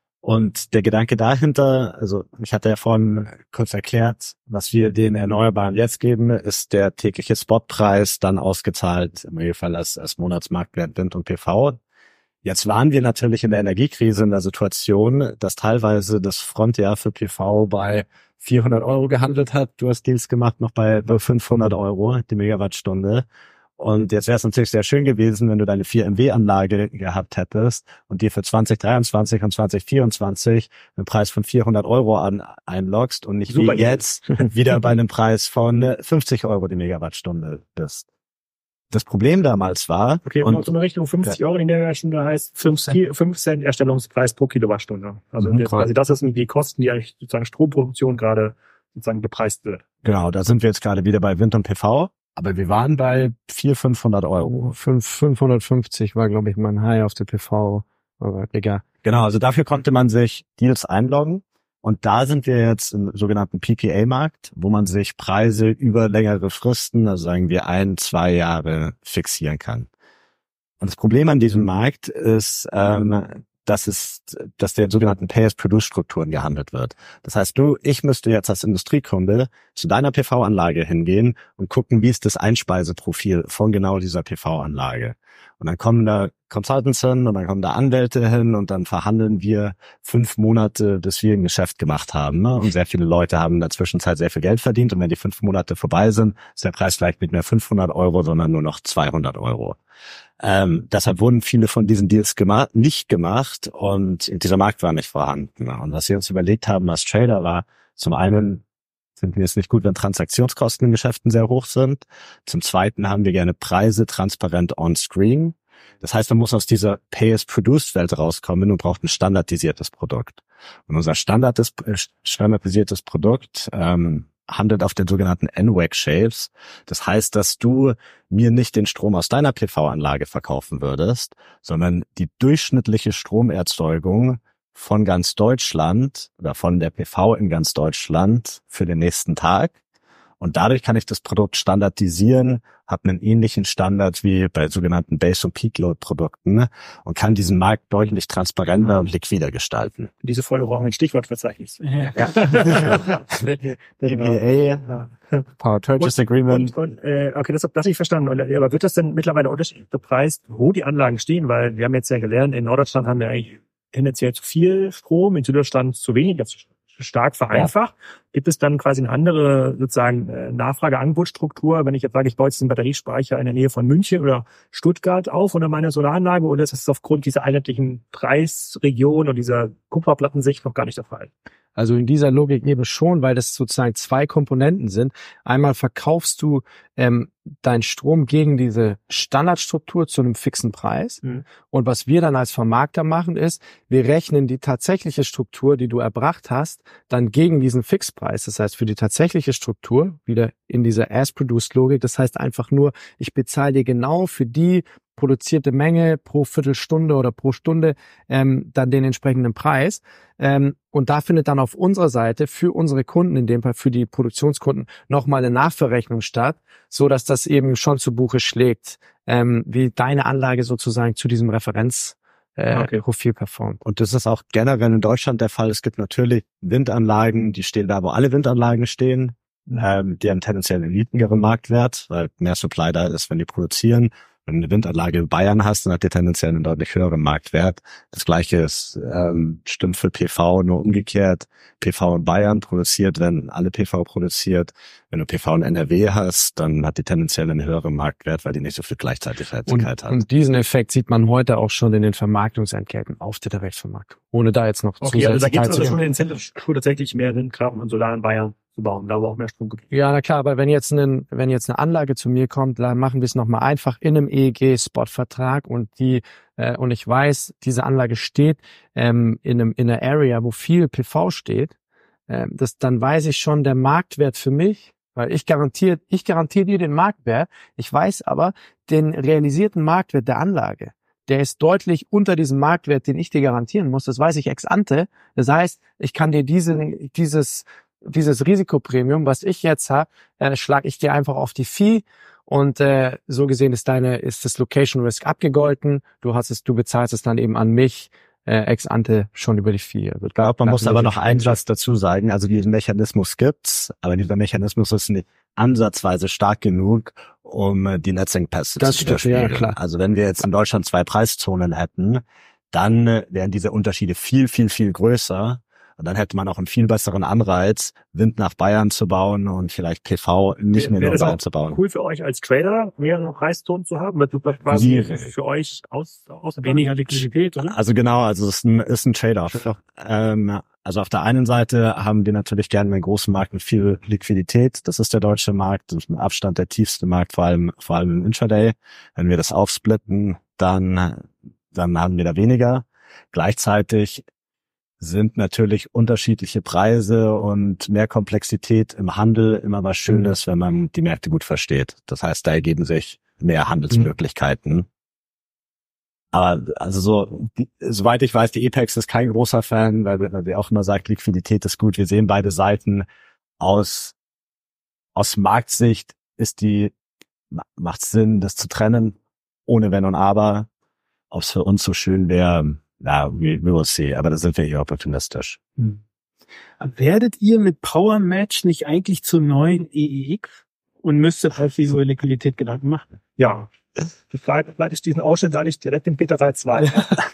Und der Gedanke dahinter, also ich hatte ja vorhin kurz erklärt, was wir den Erneuerbaren jetzt geben, ist der tägliche Spotpreis, dann ausgezahlt im Regelfall als, als Monatsmarktwert Wind und P V. Jetzt waren wir natürlich in der Energiekrise in der Situation, dass teilweise das Frontjahr für P V bei vierhundert Euro gehandelt hat. Du hast Deals gemacht noch bei fünfhundert Euro die Megawattstunde. Und jetzt wäre es natürlich sehr schön gewesen, wenn du deine vier M W-Anlage gehabt hättest und dir für zwanzig dreiundzwanzig und zwanzig vierundzwanzig einen Preis von vierhundert Euro an, einloggst und nicht Super wie jetzt wieder bei einem Preis von fünfzig Euro die Megawattstunde bist. Das Problem damals war... Okay, und so eine Richtung fünfzig Euro die Megawattstunde heißt fünf Cent Erstellungspreis pro Kilowattstunde. Also mhm, quasi das sind die Kosten, die eigentlich sozusagen Stromproduktion gerade sozusagen bepreist wird. Genau, da sind wir jetzt gerade wieder bei Wind und P V. Aber wir waren bei vierhundert, fünfhundert Euro. fünfhundertfünfzig war, glaube ich, mein High auf der P V. Aber egal. Genau, also dafür konnte man sich Deals einloggen. Und da sind wir jetzt im sogenannten P P A-Markt, wo man sich Preise über längere Fristen, also sagen wir ein, zwei Jahre, fixieren kann. Und das Problem an diesem Markt ist, ähm, dass es, dass der sogenannten Pay-as-Produce-Strukturen gehandelt wird. Das heißt, du, ich müsste jetzt als Industriekunde zu deiner P V-Anlage hingehen und gucken, wie ist das Einspeiseprofil von genau dieser P V-Anlage. Und dann kommen da Consultants hin und dann kommen da Anwälte hin und dann verhandeln wir fünf Monate, bis wir ein Geschäft gemacht haben. Ne? Und sehr viele Leute haben in der Zwischenzeit sehr viel Geld verdient und wenn die fünf Monate vorbei sind, ist der Preis vielleicht nicht mehr fünfhundert Euro, sondern nur noch zweihundert Euro. Ähm, deshalb wurden viele von diesen Deals gemacht, nicht gemacht und dieser Markt war nicht vorhanden. Und was wir uns überlegt haben als Trader war, zum einen finden wir es nicht gut, wenn Transaktionskosten in Geschäften sehr hoch sind. Zum Zweiten haben wir gerne Preise transparent on-screen. Das heißt, man muss aus dieser Pay-as-Produced-Welt rauskommen und braucht ein standardisiertes Produkt. Und unser Standard ist, äh, standardisiertes Produkt ähm, handelt auf den sogenannten N W A C-Shapes. Das heißt, dass du mir nicht den Strom aus deiner P V-Anlage verkaufen würdest, sondern die durchschnittliche Stromerzeugung von ganz Deutschland oder von der P V in ganz Deutschland für den nächsten Tag. Und dadurch kann ich das Produkt standardisieren, habe einen ähnlichen Standard wie bei sogenannten Base- und Peak-Load-Produkten und kann diesen Markt deutlich transparenter und liquider gestalten. Diese Folge brauchen wir ein Stichwortverzeichnis. Ja. Ja. P P A, Power Purchase Agreement. Und, und, äh, okay, das habe das hab ich verstanden. Und, aber wird das denn mittlerweile unterschiedlich bepreist, wo die Anlagen stehen? Weil wir haben jetzt ja gelernt, in Norddeutschland haben wir eigentlich tendenziell zu viel Strom, in Süddeutschland zu wenig, das ist stark vereinfacht. Ja. Gibt es dann quasi eine andere sozusagen äh, Nachfrage-Angebot-Struktur, wenn ich jetzt sage, ich baue jetzt einen Batteriespeicher in der Nähe von München oder Stuttgart auf unter meiner Solaranlage, oder ist das aufgrund dieser einheitlichen Preisregion und dieser Kupferplattensicht noch gar nicht der Fall? Also in dieser Logik eben schon, weil das sozusagen zwei Komponenten sind. Einmal verkaufst du ähm, deinen Strom gegen diese Standardstruktur zu einem fixen Preis. Mhm. Und was wir dann als Vermarkter machen ist, wir rechnen die tatsächliche Struktur, die du erbracht hast, dann gegen diesen Fixpreis. Das heißt, für die tatsächliche Struktur, wieder in dieser As-Produced-Logik, das heißt einfach nur, ich bezahle dir genau für die produzierte Menge pro Viertelstunde oder pro Stunde ähm, dann den entsprechenden Preis. Ähm, und da findet dann auf unserer Seite für unsere Kunden, in dem Fall für die Produktionskunden, nochmal eine Nachverrechnung statt, so dass das eben schon zu Buche schlägt, ähm, wie deine Anlage sozusagen zu diesem Referenz äh, okay. Profil performt. Und das ist auch generell in Deutschland der Fall. Es gibt natürlich Windanlagen, die stehen da, wo alle Windanlagen stehen. Ähm, die haben tendenziell einen niedrigeren Marktwert, weil mehr Supply da ist, wenn die produzieren. Wenn du eine Windanlage in Bayern hast, dann hat die tendenziell einen deutlich höheren Marktwert. Das Gleiche ist, ähm, stimmt für P V, nur umgekehrt. P V in Bayern produziert, wenn alle P V produziert. Wenn du P V in N R W hast, dann hat die tendenziell einen höheren Marktwert, weil die nicht so viel Gleichzeitigkeit und, hat. Und diesen Effekt sieht man heute auch schon in den Vermarktungsentgelten auf der Direktvermarktung. Ohne da jetzt noch okay, zusätzlich also da gibt es also zu schon eine Incentive-Struktur, tatsächlich mehr Windkraft und Solar in Bayern zu bauen, da wo auch mehr Strom gibt. Ja, na klar, aber wenn jetzt ein, wenn jetzt eine Anlage zu mir kommt, dann machen wir es nochmal einfach in einem E E G-Spot-Vertrag und die äh, und ich weiß, diese Anlage steht ähm, in einem in einer Area, wo viel P V steht, äh, das, dann weiß ich schon, der Marktwert für mich, weil ich garantiere, ich garantiere dir den Marktwert, ich weiß aber den realisierten Marktwert der Anlage. Der ist deutlich unter diesem Marktwert, den ich dir garantieren muss. Das weiß ich ex ante. Das heißt, ich kann dir diese, dieses dieses Risikopremium, was ich jetzt habe, äh, schlage ich dir einfach auf die Fee und äh, so gesehen ist deine ist das Location Risk abgegolten. Du hast es, du bezahlst es dann eben an mich äh, ex ante schon über die Fee. Ich glaube, man muss aber noch einen Satz dazu sagen. Also diesen Mechanismus gibt's, aber dieser Mechanismus ist nicht ansatzweise stark genug, um die Netzengpässe zu widerspiegeln. Ja, klar. Also wenn wir jetzt in Deutschland zwei Preiszonen hätten, dann wären diese Unterschiede viel, viel, viel größer. Und dann hätte man auch einen viel besseren Anreiz, Wind nach Bayern zu bauen und vielleicht P V nicht mehr in Bayern zu bauen. Cool für euch als Trader, mehrere Preiszonen zu haben, weil du quasi für euch aus, aus weniger Liquidität, oder? Also genau, also es ist ein, ist ein Trade-off. Ähm, also auf der einen Seite haben wir natürlich gerne einen großen Markt mit viel Liquidität. Das ist der deutsche Markt, das ist mit Abstand der tiefste Markt, vor allem vor allem im Intraday. Wenn wir das aufsplitten, dann dann haben wir da weniger. Gleichzeitig sind natürlich unterschiedliche Preise und mehr Komplexität im Handel immer was Schönes, wenn man die Märkte gut versteht. Das heißt, da ergeben sich mehr Handelsmöglichkeiten. Mhm. Aber also so, die, soweit ich weiß, die Apex ist kein großer Fan, weil er auch immer sagt, Liquidität ist gut. Wir sehen beide Seiten. Aus aus Marktsicht ist die macht Sinn, das zu trennen, ohne Wenn und Aber. Ob es für uns so schön wäre, na, we, we will see, aber da sind wir eher opportunistisch. Hm. Werdet ihr mit Power Match nicht eigentlich zum neuen E E X und müsstet halt für so Liquidität Gedanken machen? Ja, Die Frage, vielleicht ist diesen Ausschnitt da nicht direkt in Peter Teil zwei.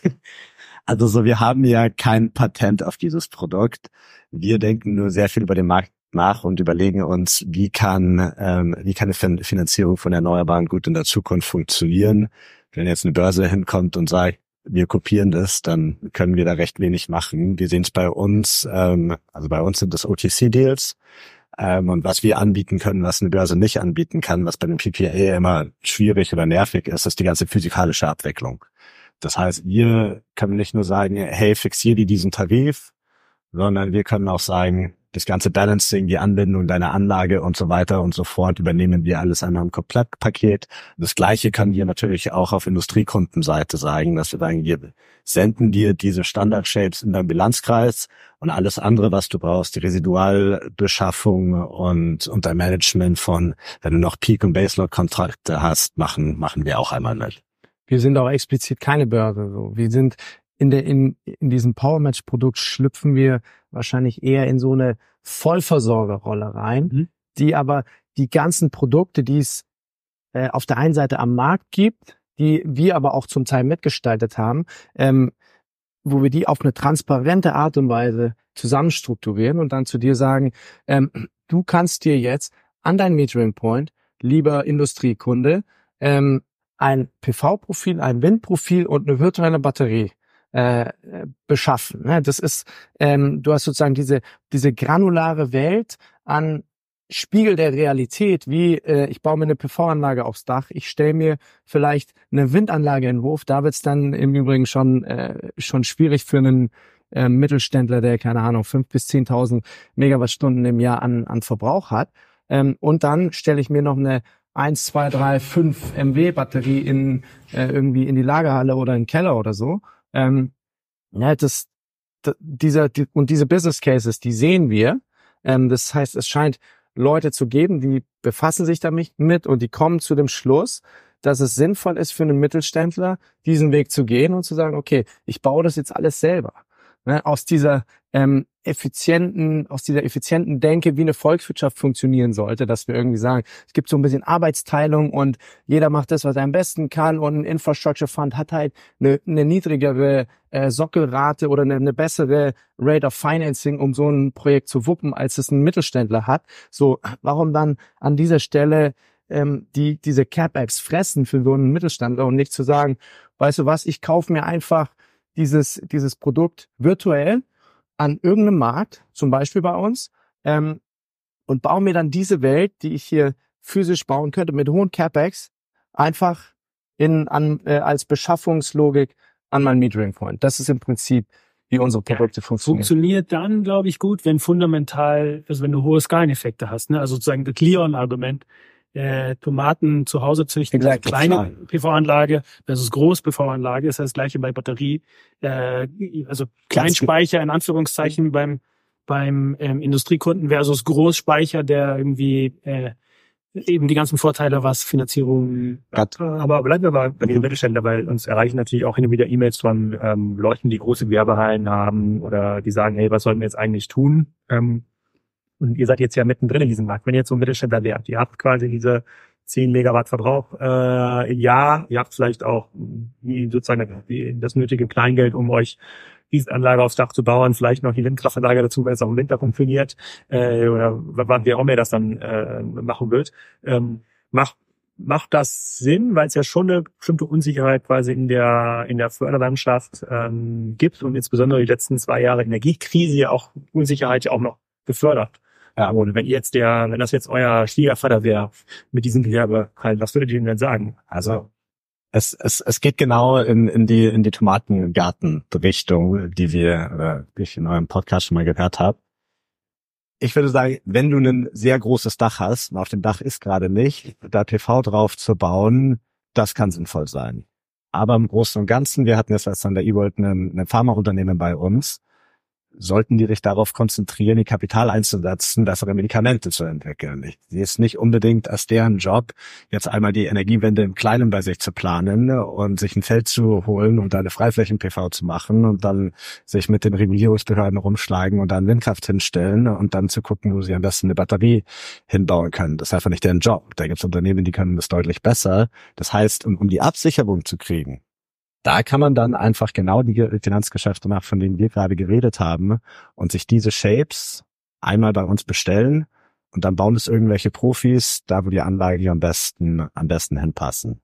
Also so, wir haben ja kein Patent auf dieses Produkt. Wir denken nur sehr viel über den Markt nach und überlegen uns, wie kann ähm, wie kann eine Finanzierung von Erneuerbaren gut in der Zukunft funktionieren. Wenn jetzt eine Börse hinkommt und sagt, wir kopieren das, dann können wir da recht wenig machen. Wir sehen es bei uns, ähm, also bei uns sind das O T C-Deals. Ähm, und was wir anbieten können, was eine Börse nicht anbieten kann, was bei dem P P A immer schwierig oder nervig ist, ist die ganze physikalische Abwicklung. Das heißt, wir können nicht nur sagen, hey, fixier dir diesen Tarif, sondern wir können auch sagen, das ganze Balancing, die Anbindung deiner Anlage und so weiter und so fort übernehmen wir alles einmal im Komplettpaket. Das Gleiche können wir natürlich auch auf Industriekundenseite sagen, dass wir sagen, wir senden dir diese Standard-Shapes in deinem Bilanzkreis und alles andere, was du brauchst, die Residualbeschaffung und, und dein Management von, wenn du noch Peak- und Baseload-Kontrakte hast, machen, machen wir auch einmal mit. Wir sind auch explizit keine Börse. So. Wir sind in der in in diesem Powermatch-Produkt schlüpfen wir wahrscheinlich eher in so eine Vollversorgerrolle rein, mhm. die aber die ganzen Produkte, die es äh, auf der einen Seite am Markt gibt, die wir aber auch zum Teil mitgestaltet haben, ähm, wo wir die auf eine transparente Art und Weise zusammenstrukturieren und dann zu dir sagen, ähm, du kannst dir jetzt an dein Metering Point, lieber Industriekunde, ähm, ein P V-Profil, ein Windprofil und eine virtuelle Batterie äh, beschaffen. Ne? Das ist, ähm, du hast sozusagen diese diese granulare Welt an Spiegel der Realität, wie äh, ich baue mir eine P V-Anlage aufs Dach, ich stelle mir vielleicht eine Windanlage in den Hof, da wird's dann im Übrigen schon äh, schon schwierig für einen äh, Mittelständler, der, keine Ahnung, fünf bis zehntausend Megawattstunden im Jahr an an Verbrauch hat. Ähm, und dann stelle ich mir noch eine eins, zwei, drei, fünf Megawatt Batterie in äh, irgendwie in die Lagerhalle oder in den Keller oder so. Ähm, ja, das, das dieser die, und diese Business Cases, die sehen wir. Ähm, das heißt, es scheint Leute zu geben, die befassen sich damit mit und die kommen zu dem Schluss, dass es sinnvoll ist für einen Mittelständler, diesen Weg zu gehen und zu sagen, okay, ich baue das jetzt alles selber. Ne, aus dieser ähm, effizienten, aus dieser effizienten Denke, wie eine Volkswirtschaft funktionieren sollte, dass wir irgendwie sagen, es gibt so ein bisschen Arbeitsteilung und jeder macht das, was er am besten kann und ein Infrastructure Fund hat halt eine, eine niedrigere äh, Sockelrate oder eine, eine bessere Rate of Financing, um so ein Projekt zu wuppen, als es ein Mittelständler hat. So, warum dann an dieser Stelle ähm, die diese CapEx fressen für so einen Mittelständler und nicht zu sagen, weißt du was, ich kaufe mir einfach dieses dieses Produkt virtuell an irgendeinem Markt, zum Beispiel bei uns, ähm, und baue mir dann diese Welt, die ich hier physisch bauen könnte, mit hohen CapEx, einfach in an äh, als Beschaffungslogik an mein Metering Point. Das ist im Prinzip, wie unsere Produkte funktionieren. Funktioniert dann, glaube ich, gut, wenn fundamental, also wenn du hohe Skaleneffekte hast, ne? Also sozusagen das Leon-Argument, Äh, Tomaten zu Hause züchten, exactly. also kleine P V-Anlage versus groß P V-Anlage, ist das gleiche bei Batterie, äh, also Kleinspeicher in Anführungszeichen beim beim ähm, Industriekunden versus Großspeicher, der irgendwie äh, eben die ganzen Vorteile, was Finanzierung hat. Aber bleiben wir mal bei den Mittelständlern, weil uns erreichen natürlich auch hin und wieder E-Mails von ähm, Leuten, die große Gewerbehallen haben oder die sagen, hey, was sollen wir jetzt eigentlich tun? Ähm, Und ihr seid jetzt ja mittendrin in diesem Markt. Wenn ihr jetzt so ein Mittelständler wärt, ihr habt quasi diese zehn Megawatt Verbrauch äh, im Jahr, ihr habt vielleicht auch die, sozusagen die, das nötige Kleingeld, um euch diese Anlage aufs Dach zu bauen, vielleicht noch die Windkraftanlage dazu, wenn es auch im Winter funktioniert, äh, oder wann wer auch mehr das dann äh, machen wird. Ähm, macht macht das Sinn, weil es ja schon eine bestimmte Unsicherheit quasi in der in der Förderlandschaft ähm, gibt und insbesondere die letzten zwei Jahre Energiekrise ja auch Unsicherheit ja auch noch gefördert. Ja, und wenn ihr jetzt der, wenn das jetzt euer Schwiegervater wäre mit diesem Gewerbe, was würdet ihr ihm denn sagen? Also es es es geht genau in in die in die Tomatengarten-Richtung, die wir, oder die ich in eurem Podcast schon mal gehört habe. Ich würde sagen, wenn du ein sehr großes Dach hast, und auf dem Dach ist gerade nicht, da P V drauf zu bauen, das kann sinnvoll sein. Aber im Großen und Ganzen, wir hatten jetzt als an der E-Volt ein, ein Pharmaunternehmen bei uns. sollten die sich darauf konzentrieren, ihr Kapital einzusetzen, bessere Medikamente zu entwickeln. Sie ist nicht unbedingt als deren Job, jetzt einmal die Energiewende im Kleinen bei sich zu planen und sich ein Feld zu holen und da eine Freiflächen-P V zu machen und dann sich mit den Regulierungsbehörden rumschlagen und dann Windkraft hinstellen und dann zu gucken, wo sie am besten eine Batterie hinbauen können. Das ist einfach nicht deren Job. Da gibt es Unternehmen, die können das deutlich besser. Das heißt, um, um die Absicherung zu kriegen, da kann man dann einfach genau die Finanzgeschäfte machen, von denen wir gerade geredet haben, und sich diese Shapes einmal bei uns bestellen und dann bauen es irgendwelche Profis, da wo die Anlage am besten, am besten hinpassen.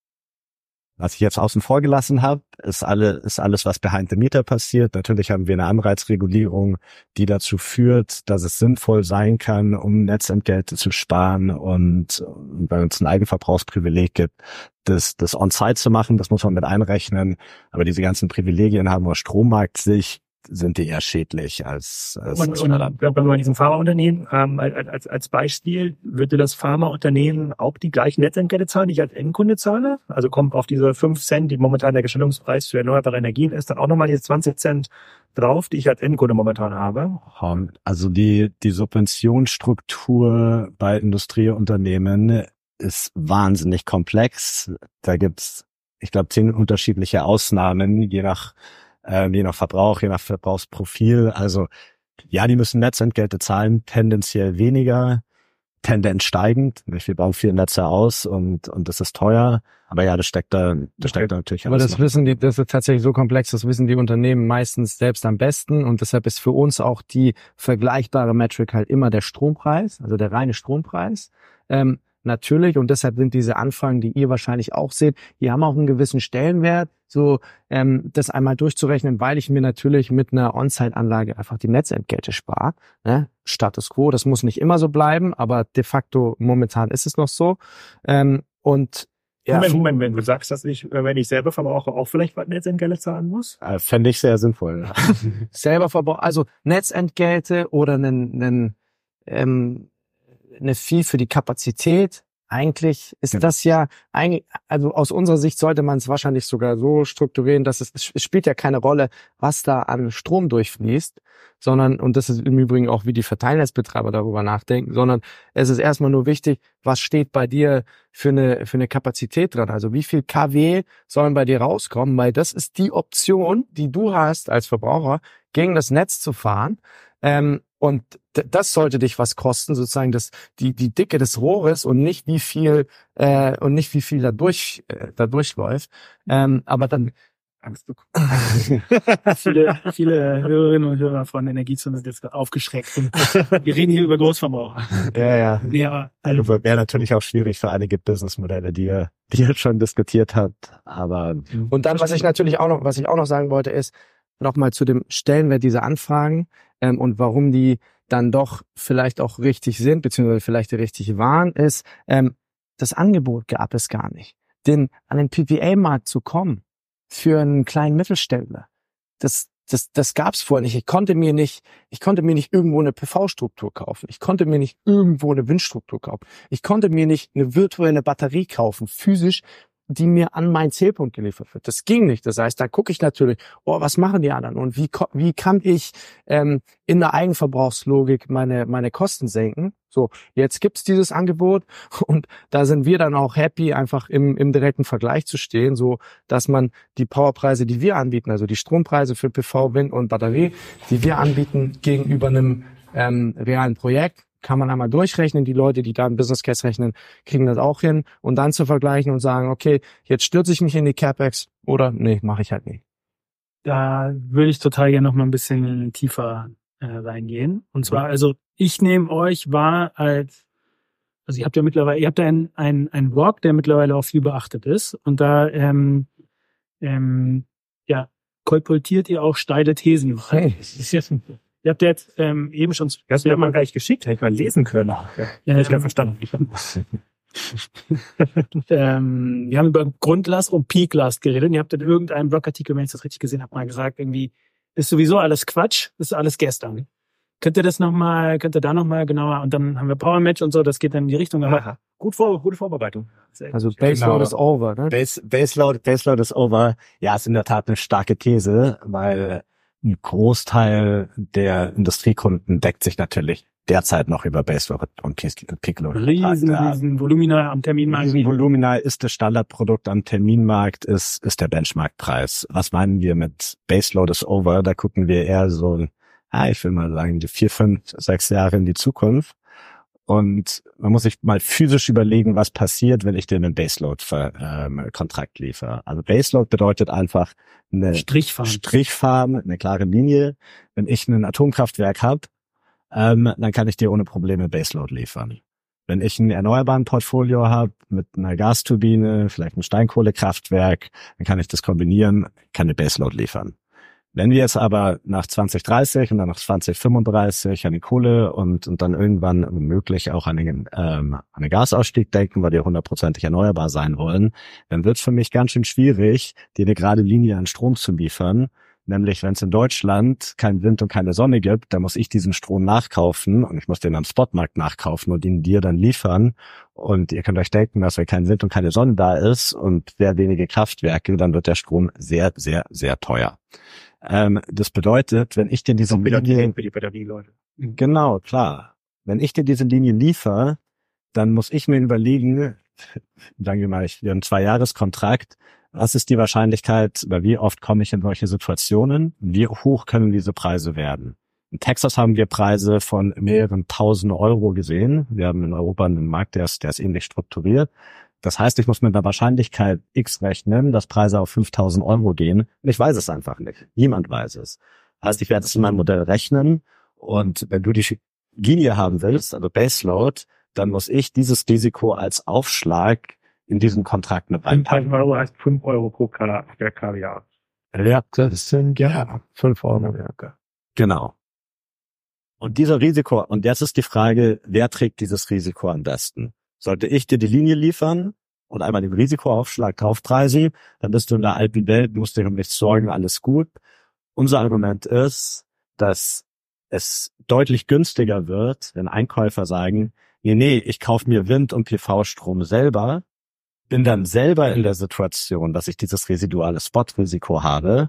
Was ich jetzt außen vor gelassen habe, ist alle, ist alles, was behind the meter passiert. Natürlich haben wir eine Anreizregulierung, die dazu führt, dass es sinnvoll sein kann, um Netzentgelte zu sparen und weil es ein Eigenverbrauchsprivileg gibt, das, das on-site zu machen. Das muss man mit einrechnen. Aber diese ganzen Privilegien haben wir Strommarkt sich, sind die eher schädlich als, als und, und wenn man in diesem Pharmaunternehmen ähm, als, als Beispiel, würde das Pharmaunternehmen auch die gleichen Netzentgelte zahlen, die ich als Endkunde zahle? Also kommt auf diese fünf Cent, die momentan der Gestellungspreis für erneuerbare Energien ist, dann auch nochmal diese zwanzig Cent drauf, die ich als Endkunde momentan habe? Also die, die Subventionsstruktur bei Industrieunternehmen ist wahnsinnig komplex. Da gibt's, ich glaube, zehn unterschiedliche Ausnahmen, je nach Ähm, je nach Verbrauch, je nach Verbrauchsprofil. Also ja, die müssen Netzentgelte zahlen, tendenziell weniger, Tendenz steigend. Wir bauen viele Netze aus und und das ist teuer. Aber ja, das steckt da, das steckt da natürlich. Aber das wissen die, das ist tatsächlich so komplex, das wissen die Unternehmen meistens selbst am besten und deshalb ist für uns auch die vergleichbare Metric halt immer der Strompreis, also der reine Strompreis. Ähm, Natürlich, und deshalb sind diese Anfragen, die ihr wahrscheinlich auch seht, die haben auch einen gewissen Stellenwert, so ähm, das einmal durchzurechnen, weil ich mir natürlich mit einer On-Site-Anlage einfach die Netzentgelte spare. Ne? Status quo, das muss nicht immer so bleiben, aber de facto momentan ist es noch so. Ähm, und ja, Moment, Moment, wenn du sagst, dass ich, wenn ich selber verbrauche, auch vielleicht Netzentgelte zahlen muss? Äh, fände ich sehr sinnvoll. Selber verbrauche, also Netzentgelte oder einen, einen ähm, eine Fee für die Kapazität. Eigentlich ist ja. das ja, eigentlich, also aus unserer Sicht sollte man es wahrscheinlich sogar so strukturieren, dass es, es spielt ja keine Rolle, was da an Strom durchfließt, sondern, und das ist im Übrigen auch, wie die Verteilnetzbetreiber darüber nachdenken, sondern es ist erstmal nur wichtig, was steht bei dir für eine, für eine Kapazität dran? Also wie viel KW sollen bei dir rauskommen? Weil das ist die Option, die du hast als Verbraucher, gegen das Netz zu fahren. Ähm, Und das sollte dich was kosten, sozusagen das die die Dicke des Rohres und nicht wie viel äh, und nicht wie viel da durch äh, da durchläuft. Ähm, aber dann Angst bekommen. viele viele Hörerinnen und Hörer von Energiezone sind jetzt aufgeschreckt. Wir reden hier über Großverbraucher. Ja, ja. Nee, aber also wäre natürlich auch schwierig für einige Businessmodelle, die ihr die ihr schon diskutiert habt. Aber und dann was ich natürlich auch noch was ich auch noch sagen wollte ist nochmal zu dem Stellenwert dieser Anfragen ähm, und warum die dann doch vielleicht auch richtig sind, beziehungsweise vielleicht die richtig waren, ist, ähm, das Angebot gab es gar nicht. Denn an den P P A-Markt zu kommen für einen kleinen Mittelständler, das das das gab's vorher nicht. Ich konnte mir nicht, ich konnte mir nicht irgendwo eine P V-Struktur kaufen. Ich konnte mir nicht irgendwo eine Windstruktur kaufen. Ich konnte mir nicht eine virtuelle Batterie kaufen, physisch, die mir an meinen Zählpunkt geliefert wird. Das ging nicht. Das heißt, da gucke ich natürlich, oh, was machen die anderen und wie wie kann ich ähm, in der Eigenverbrauchslogik meine meine Kosten senken? So, jetzt gibt's dieses Angebot und da sind wir dann auch happy, einfach im im direkten Vergleich zu stehen, so dass man die Powerpreise, die wir anbieten, also die Strompreise für P V, Wind und Batterie, die wir anbieten gegenüber einem ähm, realen Projekt, kann man einmal durchrechnen. Die Leute, die da einen Business Case rechnen, kriegen das auch hin. Und dann zu vergleichen und sagen, okay, jetzt stürze ich mich in die CapEx oder nee, mache ich halt nicht. Da würde ich total gerne noch mal ein bisschen tiefer äh, reingehen. Und zwar, also ich nehme euch wahr als, also ihr habt ja mittlerweile, ihr habt ja einen einen Blog, der mittlerweile auch viel beachtet ist. Und da ähm, ähm, ja, kolportiert ihr auch steile Thesen. Hey. Ihr habt jetzt ähm, eben schon... Das hast du mir mal gleich geschickt, hätte ich mal lesen können. Ja, ja, ich habe verstanden. ähm, wir haben über Grundlast und Peaklast geredet. Und ihr habt in irgendeinem Blogartikel, wenn ich das richtig gesehen habe, mal gesagt, irgendwie ist sowieso alles Quatsch, ist alles gestern. Könnt ihr das nochmal, könnt ihr da nochmal genauer, und dann haben wir Power Match und so, das geht dann in die Richtung. Aber Aha. Gut vor, gute Vorbereitung. Also Baseload genau. ist over, ne? Base, Baseload, Baseload ist over. Ja, ist in der Tat eine starke These, weil ein Großteil der Industriekunden deckt sich natürlich derzeit noch über Baseload und Peak-Load. Riesen, riesen Volumina am Terminmarkt. Riesen Volumina ist das Standardprodukt am Terminmarkt, ist, ist der Benchmarkpreis. Was meinen wir mit Baseload is over? Da gucken wir eher so, ah, ich will mal sagen, die vier, fünf, sechs Jahre in die Zukunft. Und man muss sich mal physisch überlegen, was passiert, wenn ich dir einen Baseload-Kontrakt ähm, liefere. Also Baseload bedeutet einfach eine Strichfarm. Strichfarm, eine klare Linie. Wenn ich ein Atomkraftwerk habe, ähm, dann kann ich dir ohne Probleme Baseload liefern. Wenn ich ein erneuerbaren Portfolio habe mit einer Gasturbine, vielleicht ein Steinkohlekraftwerk, dann kann ich das kombinieren, kann eine Baseload liefern. Wenn wir jetzt aber nach zwanzig dreißig und dann nach zwanzig fünfunddreißig an die Kohle und, und dann irgendwann möglich auch an den, ähm, an den Gasausstieg denken, weil wir hundertprozentig erneuerbar sein wollen, dann wird es für mich ganz schön schwierig, dir eine gerade Linie an Strom zu liefern. Nämlich, wenn es in Deutschland keinen Wind und keine Sonne gibt, dann muss ich diesen Strom nachkaufen und ich muss den am Spotmarkt nachkaufen und ihn dir dann liefern. Und ihr könnt euch denken, dass wenn kein Wind und keine Sonne da ist und sehr wenige Kraftwerke, dann wird der Strom sehr, sehr, sehr teuer. Ähm, das bedeutet, wenn ich dir diese Linie... Für die Batterieleute. Genau, klar. Wenn ich dir diese Linie liefere, dann muss ich mir überlegen, sagen wir mal, ich will einen Zwei-Jahres-Kontrakt, was ist die Wahrscheinlichkeit, oder wie oft komme ich in solche Situationen? Wie hoch können diese Preise werden? In Texas haben wir Preise von mehreren tausend Euro gesehen. Wir haben in Europa einen Markt, der ist, der ist ähnlich strukturiert. Das heißt, ich muss mit einer Wahrscheinlichkeit X rechnen, dass Preise auf fünftausend Euro gehen. Und ich weiß es einfach nicht. Niemand weiß es. Das heißt, ich werde es in meinem Modell rechnen. Und wenn du die Linie haben willst, also Baseload, dann muss ich dieses Risiko als Aufschlag in diesen Kontrakt mit reinpacken. fünftausend Euro heißt fünf Euro pro K-Jahr. Ja, Das sind ja fünf Euro. Ja. genau. Und dieser Risiko, und jetzt ist die Frage, wer trägt dieses Risiko am besten? Sollte ich dir die Linie liefern und einmal den Risikoaufschlag draufpreisen, dann bist du in der alten Welt, musst dir um nichts sorgen, alles gut. Unser Argument ist, dass es deutlich günstiger wird, wenn Einkäufer sagen, nee, nee, ich kaufe mir Wind- und P V-Strom selber, bin dann selber in der Situation, dass ich dieses residuale Spot-Risiko habe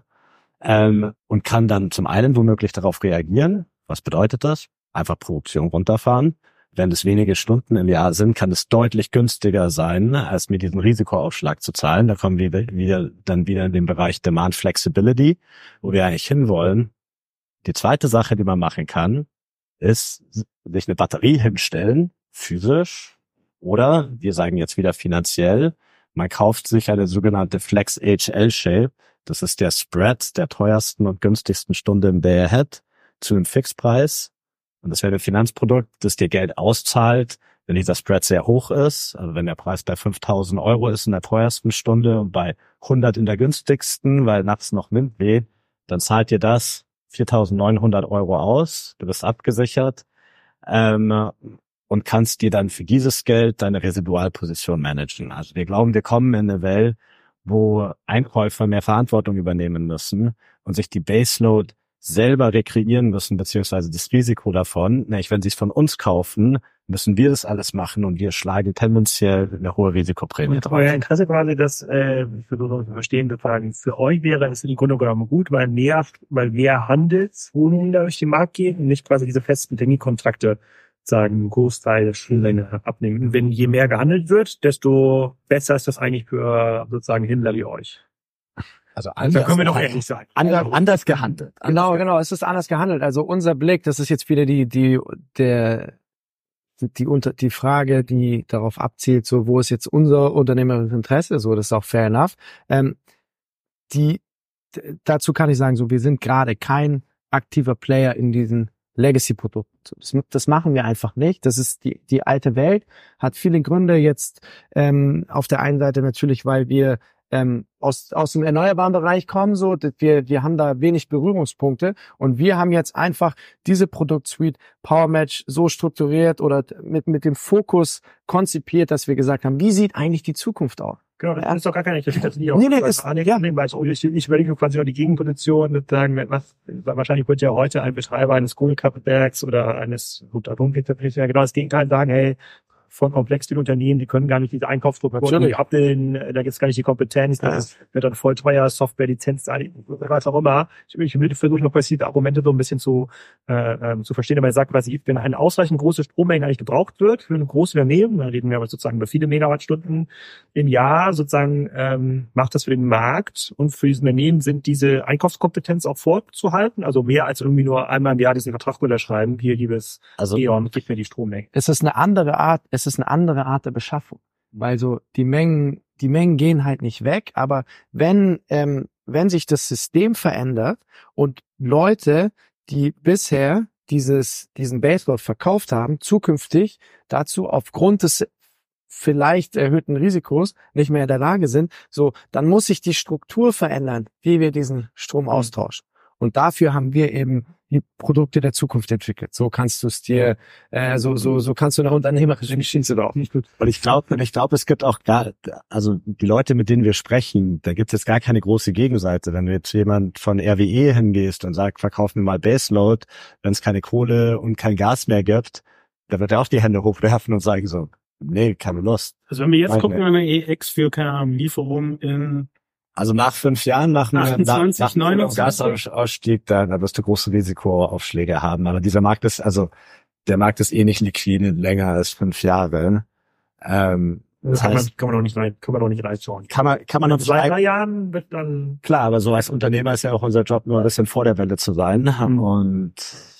ähm, und kann dann zum einen womöglich darauf reagieren. Was bedeutet das? Einfach Produktion runterfahren. Wenn es wenige Stunden im Jahr sind, kann es deutlich günstiger sein, als mir diesen Risikoaufschlag zu zahlen. Da kommen wir wieder, dann wieder in den Bereich Demand Flexibility, wo wir eigentlich hinwollen. Die zweite Sache, die man machen kann, ist sich eine Batterie hinstellen, physisch, oder wir sagen jetzt wieder finanziell, man kauft sich eine sogenannte Flex H L-Shape. Das ist der Spread der teuersten und günstigsten Stunde im Day-Ahead zu einem Fixpreis. Und das wäre ein Finanzprodukt, das dir Geld auszahlt, wenn dieser Spread sehr hoch ist. Also wenn der Preis bei fünftausend Euro ist in der teuersten Stunde und bei hundert in der günstigsten, weil nachts noch Wind weht, dann zahlt dir das viertausendneunhundert Euro aus. Du bist abgesichert ähm, und kannst dir dann für dieses Geld deine Residualposition managen. Also wir glauben, wir kommen in eine Welt, wo Einkäufer mehr Verantwortung übernehmen müssen und sich die Baseload selber rekreieren müssen, beziehungsweise das Risiko davon. Nämlich, wenn sie es von uns kaufen, müssen wir das alles machen und wir schlagen tendenziell eine hohe Risikoprämie Und drauf. euer Interesse quasi, dass äh, für so zu verstehen, fragen, für euch wäre es im Grunde genommen gut, weil mehr, weil mehr Handelsvolumen durch den Markt geht und nicht quasi diese festen Terminkontrakte sagen, einen Großteil der Schullänge abnehmen. Wenn je mehr gehandelt wird, desto besser ist das eigentlich für sozusagen Händler wie euch. Also Da anders, können wir doch ehrlich sein. anders, anders gehandelt. Genau, genau. Es ist anders gehandelt. Also unser Blick, das ist jetzt wieder die, die, der, die, unter, die Frage, die darauf abzielt, so, wo ist jetzt unser unternehmerisches Interesse? So, das ist auch fair enough. Ähm, die, d- dazu kann ich sagen, so, wir sind gerade kein aktiver Player in diesen Legacy-Produkten. Das, das machen wir einfach nicht. Das ist die, die alte Welt, hat viele Gründe jetzt, ähm, auf der einen Seite natürlich, weil wir ähm, aus aus dem erneuerbaren Bereich kommen, so dass wir wir haben da wenig Berührungspunkte und wir haben jetzt einfach diese Produktsuite PowerMatch so strukturiert oder mit mit dem Fokus konzipiert, dass wir gesagt haben, wie sieht eigentlich die Zukunft aus? Genau, das ist doch gar keine, das ist nicht auch Nee, nee, was ist- annehmen, ja. weil ich, ich, ich überlege quasi auch die Gegenposition, sozusagen, wenn was, wahrscheinlich wird ja heute ein Betreiber eines Kohlekraftwerks oder eines, gut, Atomkraftwerks, ja genau das Gegenteil sagen, hey, von komplexen Unternehmen, die können gar nicht diese Einkaufsstrukturen abbilden, da gibt es gar nicht die Kompetenz, das ja. wird dann voll teuer, Software-Lizenz, was auch immer. Ich, ich will versuchen, noch die Argumente so ein bisschen zu, äh, zu verstehen, aber er sagt quasi, wenn eine ausreichend große Strommenge eigentlich gebraucht wird für ein großes Unternehmen, dann reden wir aber sozusagen über viele Megawattstunden im Jahr, sozusagen ähm, macht das für den Markt und für dieses Unternehmen sind diese Einkaufskompetenz auch vorzuhalten, also mehr als irgendwie nur einmal im Jahr diesen Vertrag unterschreiben, hier liebes also, E.ON, gib mir die Strommenge. Es ist eine andere Art, es ist eine andere Art der Beschaffung, weil so die Mengen, die Mengen gehen halt nicht weg, aber wenn, ähm, wenn sich das System verändert und Leute, die bisher dieses, diesen Baseload verkauft haben, zukünftig dazu aufgrund des vielleicht erhöhten Risikos nicht mehr in der Lage sind, so, dann muss sich die Struktur verändern, wie wir diesen Strom austauschen. Und dafür haben wir eben die Produkte der Zukunft entwickelt. So kannst du es dir, äh, so so so kannst du eine unternehmerische Geschichte drauf. Und ich glaube, ich glaube, es gibt auch gar, also die Leute, mit denen wir sprechen, da gibt es gar keine große Gegenseite. Wenn du jetzt jemand von R W E hingehst und sagt, verkauf mir mal Baseload, wenn es keine Kohle und kein Gas mehr gibt, da wird er auch die Hände hochwerfen und sagen so, nee, keine Lust. Also wenn wir jetzt Nein, gucken, wenn wir E X für keine Ahnung, Lieferung in Also nach fünf Jahren, nach einem neunundzwanzig Gasausstieg, da, da wirst du große Risikoaufschläge haben. Aber dieser Markt ist, also der Markt ist eh nicht liquide länger als fünf Jahre. Ähm, das kann, heißt, man, kann man noch nicht rein, kann man noch nicht reinschauen. Kann man, kann man noch zwei, drei Jahren wird dann klar, aber so als Unternehmer ist ja auch unser Job, nur ein bisschen vor der Welle zu sein. Mhm. Und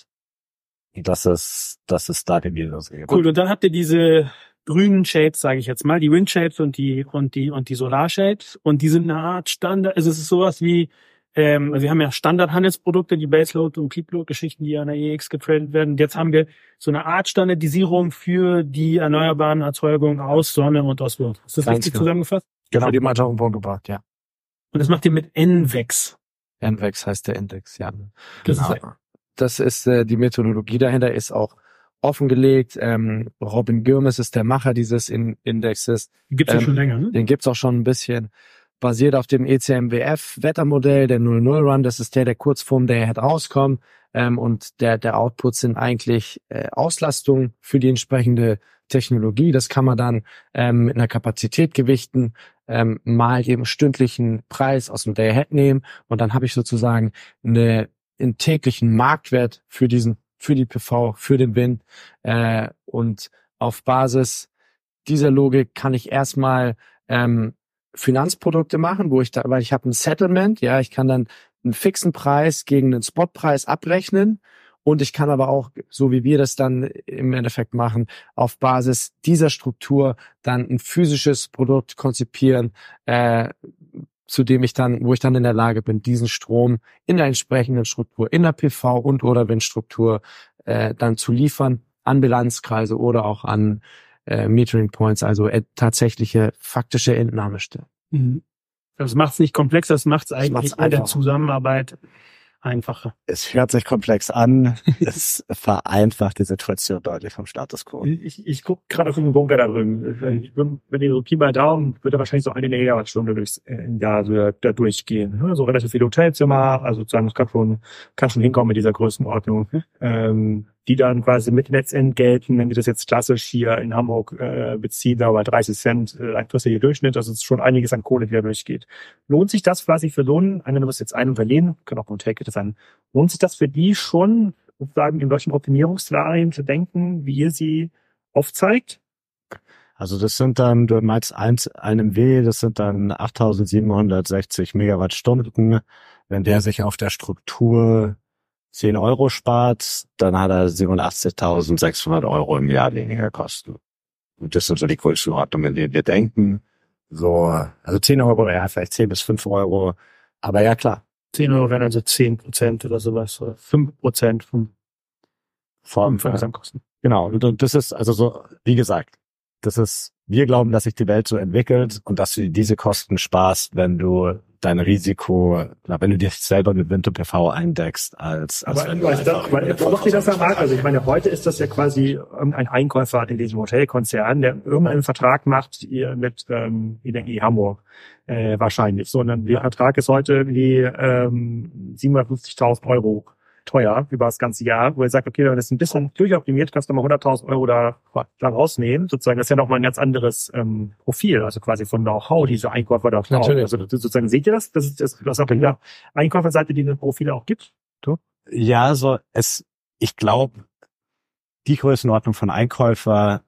das ist, das ist da die Lösung. Cool. Und dann habt ihr diese grünen Shades, sage ich jetzt mal, die Wind Shades und die und die und die Solar Shades und die sind eine Art Standard, also es ist sowas wie, ähm, also wir haben ja Standardhandelsprodukte, die Baseload und Peakload-Geschichten, die an der E X getradet werden. Und jetzt haben wir so eine Art Standardisierung für die erneuerbaren Erzeugungen aus Sonne und aus Wind. Ist das Ganz richtig genau. zusammengefasst? Genau, die mal auf den Punkt gebracht, ja. Und das macht ihr mit N VEX. N VEX heißt der Index, ja. Das genau. ist, das ist äh, die Methodologie dahinter ist auch offengelegt. Ähm, Robin Gürmes ist der Macher dieses in Indexes. Den gibt's ja ähm, schon länger, ne? Den gibt's auch schon ein bisschen. Basiert auf dem E C M W F-Wettermodell, der null null Run. Das ist der, der Kurzform, der halt rauskommt. Ähm, und der der Output sind eigentlich äh, Auslastungen für die entsprechende Technologie. Das kann man dann ähm, mit einer Kapazität gewichten, ähm, mal eben stündlichen Preis aus dem Day-Ahead nehmen. Und dann habe ich sozusagen eine, einen täglichen Marktwert für diesen für die P V, für den Wind. Äh, und auf Basis dieser Logik kann ich erstmal ähm, Finanzprodukte machen, wo ich da, weil ich habe ein Settlement, ja, ich kann dann einen fixen Preis gegen einen Spotpreis abrechnen und ich kann aber auch, so wie wir das dann im Endeffekt machen, auf Basis dieser Struktur dann ein physisches Produkt konzipieren, äh, zu dem ich dann, wo ich dann in der Lage bin, diesen Strom in der entsprechenden Struktur, in der P V und oder Windstruktur äh, dann zu liefern an Bilanzkreise oder auch an äh, Metering Points, also äh, tatsächliche faktische Entnahmestellen. Mhm. Das macht es nicht komplex, das macht es eigentlich in der Zusammenarbeit einfacher. Es hört sich komplex an, es vereinfacht die Situation deutlich vom Status quo. Ich, ich gucke gerade auf den Bunker da drüben. Ich bin, wenn ihr so Pi mal Daumen, wird er wahrscheinlich so eine Megawattstunde durchs äh, Jahr so, da durchgehen. So also relativ viele Hotelzimmer, also sozusagen, das kann schon, kann schon hinkommen mit dieser Größenordnung. Mhm. Ähm, die dann quasi mit Netzentgelten, wenn die das jetzt klassisch hier in Hamburg äh, beziehen, da bei dreißig Cent äh, langfristiger Durchschnitt, also es ist schon einiges an Kohle, die da durchgeht. Lohnt sich das quasi für so einen, eine, du bist jetzt ein Unternehmen, kann auch ein Take sein, lohnt sich das für die schon, sozusagen in solchen Optimierungsszenarien zu denken, wie ihr sie aufzeigt? Also das sind dann, du meinst eins, einem W, das sind dann achttausendsiebenhundertsechzig Megawattstunden. Wenn der sich auf der Struktur zehn Euro spart, dann hat er siebenundachtzigtausendsechshundert Euro im Jahr weniger Kosten. Und das sind so die Größenordnungen, in denen wir denken. So, also zehn Euro, ja, vielleicht zehn bis fünf Euro. Aber ja, klar. zehn Euro wären also zehn Prozent oder sowas, oder fünf Prozent vom, vom Gesamtkosten. Genau. Und, und das ist, also so, wie gesagt, das ist, wir glauben, dass sich die Welt so entwickelt und dass du diese Kosten sparst, wenn du dein Risiko, na, wenn du dich selber mit Wind und P V eindeckst, als, als aber, wenn du weißt, das, weil, braucht sich das am Markt? Also ich meine, heute ist das ja quasi irgendein Einkäufer in diesem Hotelkonzern, der irgendeinen Vertrag macht ihr mit ähm, Energie Hamburg äh, wahrscheinlich. So, und dann der Vertrag ist heute wie ähm, siebenhundertfünfzigtausend Euro teuer über das ganze Jahr, wo ihr sagt, okay, wenn das ein bisschen durchoptimiert, kannst du mal hunderttausend Euro da, da rausnehmen. Sozusagen, das ist ja nochmal ein ganz anderes ähm, Profil, also quasi von Know-how, diese Einkäufer da brauchen. Also sozusagen, seht ihr das? Das ist das, was auch in der Einkäuferseite diese Profile auch gibt? Du? Ja, so es, ich glaube, die Größenordnung von Einkäufer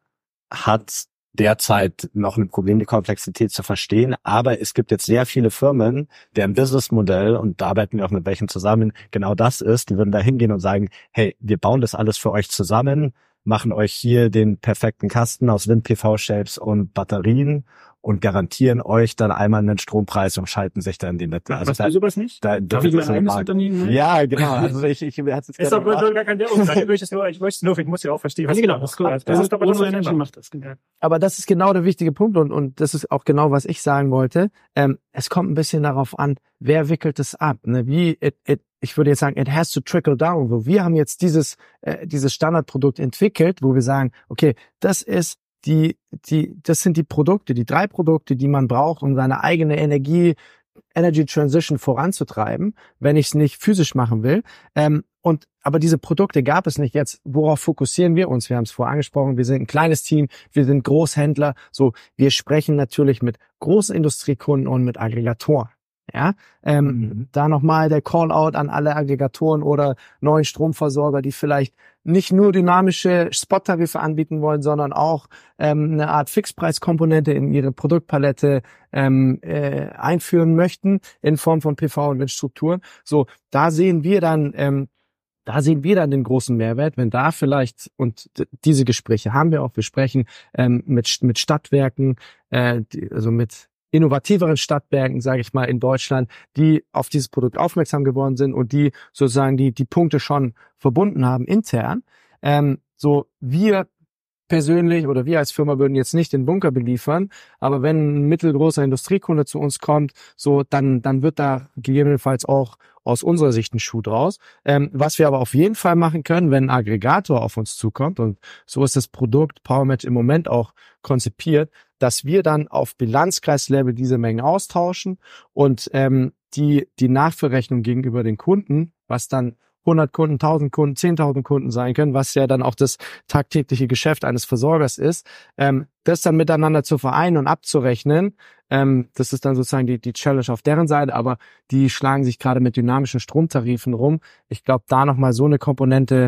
hat derzeit noch ein Problem, die Komplexität zu verstehen. Aber es gibt jetzt sehr viele Firmen, deren Businessmodell, und da arbeiten wir auch mit welchen zusammen, genau das ist. Die würden da hingehen und sagen, hey, wir bauen das alles für euch zusammen, machen euch hier den perfekten Kasten aus Wind-P V-Shapes und Batterien und garantieren euch dann einmal einen Strompreis und schalten sich dann die Netze. Also da, du sowas nicht? Da, Darf ich mein eigenes Unternehmen? Ja, genau. Also ich, ich, ich hatte es ist doch gar kein Währung. Ich möchte es nur, ich möchte es nur, ich muss ja auch verstehen, was ja, genau, das ist klar. Das ist doch, was Energy macht das. Aber das ist genau der wichtige Punkt und, und das ist auch genau, was ich sagen wollte. Ähm, es kommt ein bisschen darauf an, wer wickelt es ab, ne? Wie, it, it, ich würde jetzt sagen, it has to trickle down. So, wir haben jetzt dieses, äh, dieses Standardprodukt entwickelt, wo wir sagen, okay, das ist die, die, das sind die Produkte, die drei Produkte, die man braucht, um seine eigene Energie, Energy Transition voranzutreiben, wenn ich es nicht physisch machen will. Ähm, und aber diese Produkte gab es nicht. Jetzt, worauf fokussieren wir uns? Wir haben es vorher angesprochen, wir sind ein kleines Team, wir sind Großhändler. So, wir sprechen natürlich mit großen Industriekunden und mit Aggregatoren. Ja, ähm, mhm. Da nochmal der Call-out an alle Aggregatoren oder neuen Stromversorger, die vielleicht nicht nur dynamische Spot-Tarife anbieten wollen, sondern auch ähm, eine Art Fixpreiskomponente in ihre Produktpalette ähm, äh, einführen möchten in Form von P V und Windstrukturen. So, da sehen wir dann ähm, Da sehen wir dann den großen Mehrwert, wenn da vielleicht, und diese Gespräche haben wir auch, wir sprechen ähm, mit mit Stadtwerken, äh, die, also mit innovativeren Stadtwerken, sage ich mal, in Deutschland, die auf dieses Produkt aufmerksam geworden sind und die sozusagen die die Punkte schon verbunden haben intern. Ähm, so wir persönlich oder wir als Firma würden jetzt nicht den Bunker beliefern, aber wenn ein mittelgroßer Industriekunde zu uns kommt, so dann dann wird da gegebenenfalls auch aus unserer Sicht ein Schuh draus. Ähm, was wir aber auf jeden Fall machen können, wenn ein Aggregator auf uns zukommt, und so ist das Produkt PowerMatch im Moment auch konzipiert, dass wir dann auf Bilanzkreislevel diese Mengen austauschen und ähm, die die Nachverrechnung gegenüber den Kunden, was dann hundert Kunden, tausend Kunden, zehntausend Kunden sein können, was ja dann auch das tagtägliche Geschäft eines Versorgers ist, ähm, das dann miteinander zu vereinen und abzurechnen, ähm, das ist dann sozusagen die, die Challenge auf deren Seite, aber die schlagen sich gerade mit dynamischen Stromtarifen rum. Ich glaube, da nochmal so eine Komponente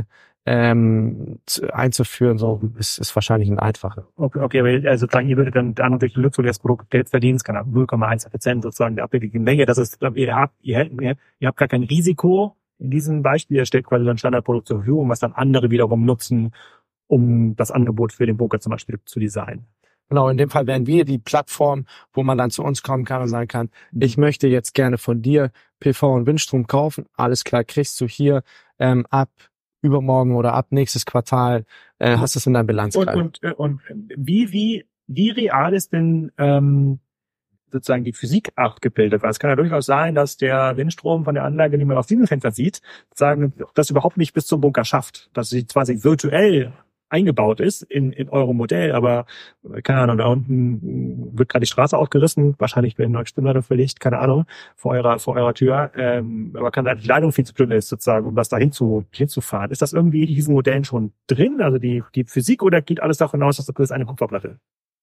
ähm, zu, einzuführen, so ist, ist wahrscheinlich ein einfacher. Okay, okay, also sozusagen, ihr würdet dann, dann durch die Nutzung des Produkts Geld verdienen, es kann ab null Komma eins Prozent sozusagen der abgelegten Menge, das ist, ihr habt, ihr, ihr, ihr habt gar kein Risiko. In diesem Beispiel, er stellt quasi ein Standardprodukt zur Verfügung, was dann andere wiederum nutzen, um das Angebot für den Bunker zum Beispiel zu designen. Genau, in dem Fall wären wir die Plattform, wo man dann zu uns kommen kann und sagen kann, ich möchte jetzt gerne von dir P V und Windstrom kaufen. Alles klar, kriegst du hier ähm, ab übermorgen oder ab nächstes Quartal, äh, hast du es in deinem Bilanzkreis. Und, und, und wie, wie, wie real ist denn ähm, sozusagen die Physik abgebildet, weil es kann ja durchaus sein, dass der Windstrom von der Anlage, die man aus diesem Fenster sieht, sagen, das überhaupt nicht bis zum Bunker schafft, dass sie quasi virtuell eingebaut ist in, in eurem Modell, aber keine Ahnung, da unten wird gerade die Straße aufgerissen, wahrscheinlich werden neue Stromleitung verlegt, keine Ahnung, vor eurer vor eurer Tür, ähm, aber kann sein, die Leitung viel zu dünn ist sozusagen, um das da hinzu, hinzufahren. Ist das irgendwie in diesen Modellen schon drin, also die die Physik, oder geht alles davon aus, dass das ist eine Kupferplatte?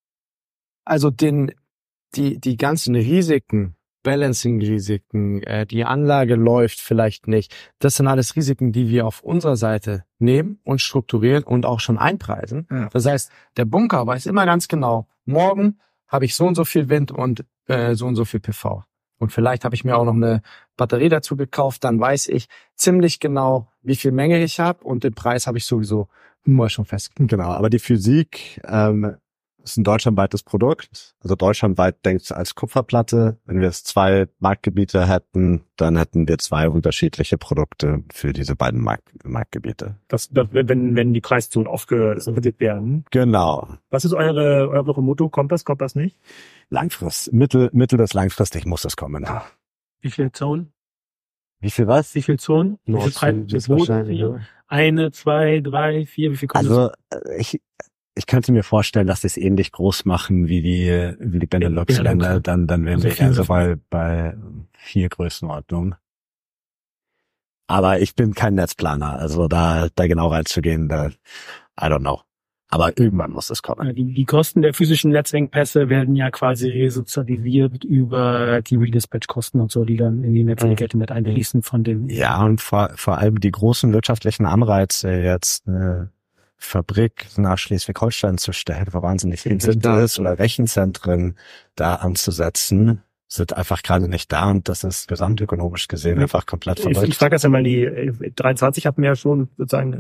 Also den die die ganzen Risiken, Balancing-Risiken, äh, die Anlage läuft vielleicht nicht. Das sind alles Risiken, die wir auf unserer Seite nehmen und strukturieren und auch schon einpreisen. Ja. Das heißt, der Bunker weiß immer ganz genau, morgen habe ich so und so viel Wind und äh, so und so viel P V. Und vielleicht habe ich mir auch noch eine Batterie dazu gekauft, dann weiß ich ziemlich genau, wie viel Menge ich habe, und den Preis habe ich sowieso immer schon festgelegt. Genau, aber die Physik ähm, ist ein deutschlandweites Produkt. Also deutschlandweit denkt es als Kupferplatte. Wenn wir es zwei Marktgebiete hätten, dann hätten wir zwei unterschiedliche Produkte für diese beiden Markt- Marktgebiete. Das, das, wenn, wenn die Preiszonen aufgesetzt werden. Genau. Was ist eure, eure Motto? Kommt das, kommt das nicht? Langfrist, mittel, mittel bis langfristig muss das kommen. Ja. Wie viele Zonen? Wie viel was? Wie viele Zonen? Wie viele Preis? Wahrscheinlich, ja. Eine, zwei, drei, vier, wie viel kommt Also, ich, Ich könnte mir vorstellen, dass sie es ähnlich groß machen wie die, wie die Benelux-Länder, dann, dann wären wir eher so bei, bei vier Größenordnungen. Aber ich bin kein Netzplaner, also da, da genau reinzugehen, da, I don't know. Aber irgendwann muss es kommen. Die, die Kosten der physischen Netzengpässe werden ja quasi resozialisiert über die Redispatch-Kosten und so, die dann in die Netzwerkkette mit einfließen von den... Ja, und vor, vor allem die großen wirtschaftlichen Anreize, jetzt eine Fabrik nach Schleswig-Holstein zu stellen, wo wahnsinnig viel Sinn ist, oder Rechenzentren da anzusetzen, sind einfach gerade nicht da, und das ist gesamtökonomisch gesehen einfach komplett Ich, verrückt. ich frage das ja mal, die äh, dreiundzwanzig hatten wir ja schon sozusagen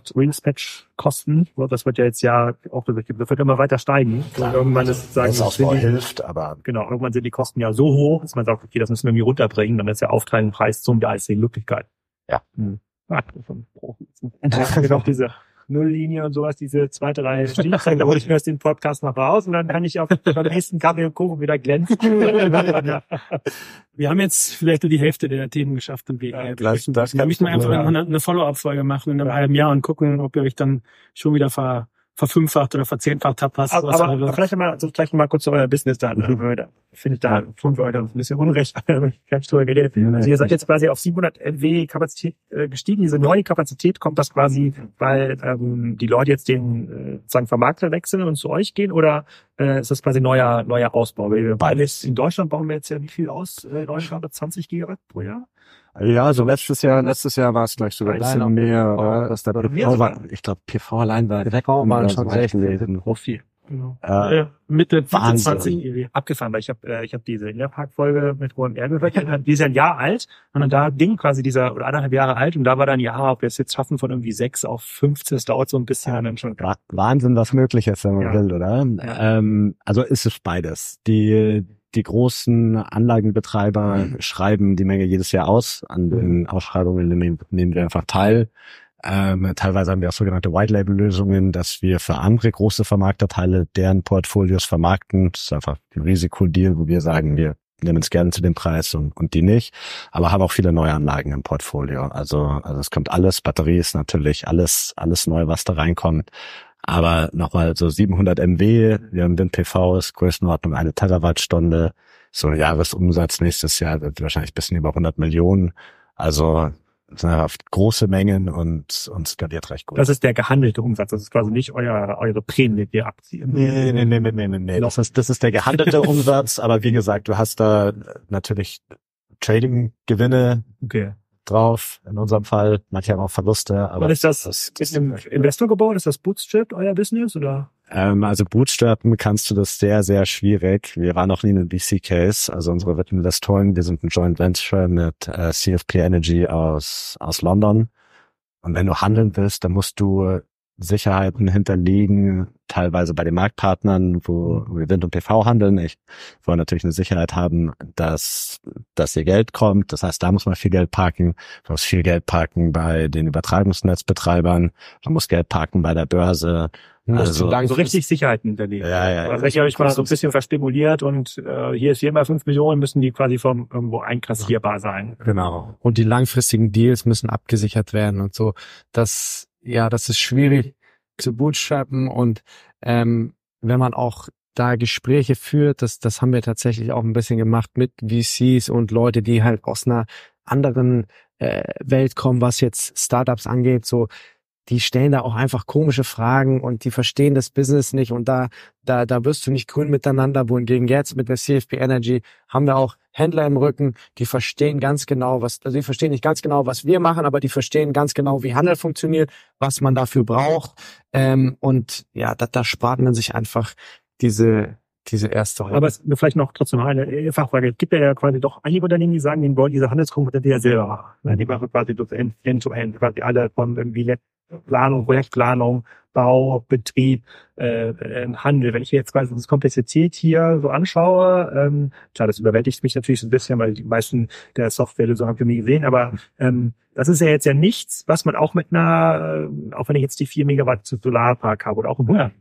Rekord-Redispatch-Kosten. Das wird ja jetzt ja auch, das wird immer weiter steigen. Und irgendwann ist sozusagen, Netzausbau sind die, hilft, aber genau, irgendwann sind die Kosten ja so hoch, dass man sagt, okay, das müssen wir irgendwie runterbringen, dann ist der auftreibende Preis zum geistigen Möglichkeit. Ja. Hm. Ah, von Profi. Auch diese Nulllinie und sowas, diese zweite Reihe Stichzeichen, da hole ich mir aus dem Podcast noch raus und dann kann ich auf beim nächsten Kaffee und Kuchen wieder glänzen. Wir haben jetzt vielleicht nur die Hälfte der Themen geschafft und wir Ja, das- das wir kann müssen ich einfach sagen. eine, eine Follow-up-Folge machen in einem halben Jahr und gucken, ob ihr euch dann schon wieder ver, verfünffacht oder verzehnfacht habt. Was, Aber, was aber eure- vielleicht mal, also vielleicht mal kurz zu euer Business da. Mhm. Da finde ich da tun wir euch ein bisschen Unrecht. Ich habe drüber geredet. Also ihr seid jetzt quasi auf siebenhundert M W Kapazität äh, gestiegen. Diese neue Kapazität, kommt das quasi, weil ähm, die Leute jetzt den äh, sozusagen Vermarkter wechseln und zu euch gehen, oder äh, ist das quasi neuer neuer Ausbau? Weil wir beides in Deutschland bauen wir jetzt ja wie viel aus? Äh, Deutschland zwanzig Gigawatt pro Jahr? Ja, also letztes Jahr, letztes Jahr war es gleich sogar ein bisschen mehr, oder? Dass der Oder P mehr V sogar. war, ich glaube, P V allein war direkt waren schon sechzehn. Profi. Genau. äh, äh, Mitte Wahnsinn. zwanzig. Abgefahren, weil ich habe äh, ich habe diese Innerpark-Folge mit O M R gehört, die ist ja ein Jahr alt, und da ging quasi dieser, oder anderthalb Jahre alt, und da war dann, ja, ob wir es jetzt schaffen von irgendwie sechs auf fünfzehn, das dauert so ein bisschen dann schon. Wa- Wahnsinn, was möglich ist, wenn man Ja. will, oder? Ja. Ähm, also ist es beides. Die die großen Anlagenbetreiber schreiben die Menge jedes Jahr aus. An den Ausschreibungen nehmen, nehmen wir einfach teil. Ähm, teilweise haben wir auch sogenannte White-Label-Lösungen, dass wir für andere große Vermarkter Teile deren Portfolios vermarkten. Das ist einfach ein Risikodeal, wo wir sagen, wir nehmen es gerne zu dem Preis und, und die nicht. Aber haben auch viele neue Anlagen im Portfolio. Also, also es kommt alles, Batterie ist natürlich alles, alles neu, was da reinkommt. Aber nochmal so siebenhundert M W, wir haben den P V, ist Größenordnung eine Terawattstunde. So ein Jahresumsatz nächstes Jahr wird wahrscheinlich ein bisschen über hundert Millionen. Also auf große Mengen und, und skaliert recht gut. Das ist der gehandelte Umsatz, das ist quasi nicht euer eure Prämie, die ihr abziehen. Nee, nee, nee, nee, nee, nee, nee. Das ist, das ist der gehandelte Umsatz, aber wie gesagt, du hast da natürlich Trading-Gewinne Okay. drauf, in unserem Fall, manche haben auch Verluste, aber Aber ist das, das ist im Investor gebaut, ist das Bootstrap euer Business, oder? Ähm, also bootstrappen kannst du das sehr, sehr schwierig. Wir waren noch nie in einem V C-Case. Also unsere Investoren, wir sind ein Joint Venture mit äh, C F P Energy aus aus London. Und wenn du handeln willst, dann musst du Sicherheiten hinterlegen, teilweise bei den Marktpartnern, wo wir Wind und P V handeln. Ich wollen natürlich eine Sicherheit haben, dass dass ihr Geld kommt. Das heißt, da muss man viel Geld parken. Man muss viel Geld parken bei den Übertragungsnetzbetreibern. Man muss Geld parken bei der Börse. Also, So richtig Sicherheiten hinterlegen. Ja, ja, ja. Also ich habe mich mal so ein bisschen verspekuliert, und äh, hier ist hier mal fünf Millionen, müssen die quasi vom irgendwo einkassierbar sein. genau. Und die langfristigen Deals müssen abgesichert werden und so. Das, ja, das ist schwierig zu bootstrappen, und ähm, wenn man auch da Gespräche führt, das, das haben wir tatsächlich auch ein bisschen gemacht mit V Cs und Leute, die halt aus einer anderen äh, Welt kommen, was jetzt Startups angeht, so, die stellen da auch einfach komische Fragen und die verstehen das Business nicht, und da da da wirst du nicht grün miteinander, wohingegen jetzt mit der C F P Energy haben wir auch Händler im Rücken, die verstehen ganz genau, was, also die verstehen nicht ganz genau, was wir machen, aber die verstehen ganz genau, wie Handel funktioniert, was man dafür braucht, ähm, und ja, da, da spart man sich einfach diese diese erste Runde. Aber es ist vielleicht noch trotzdem eine Fachfrage. Es gibt ja quasi doch einige Unternehmen, die sagen, die wollen diese Handelskomponente ja selber. Die machen quasi das End-to-End, quasi alle von irgendwie Planung, Projektplanung, Bau, Betrieb, äh, Handel. Wenn ich jetzt quasi das Komplexität hier so anschaue, ähm, klar, das überwältigt mich natürlich so ein bisschen, weil die meisten der Softwarelösungen haben für mich gesehen, aber ähm, das ist ja jetzt ja nichts, was man auch mit einer, äh, auch wenn ich jetzt die vier Megawatt Solarpark habe oder auch im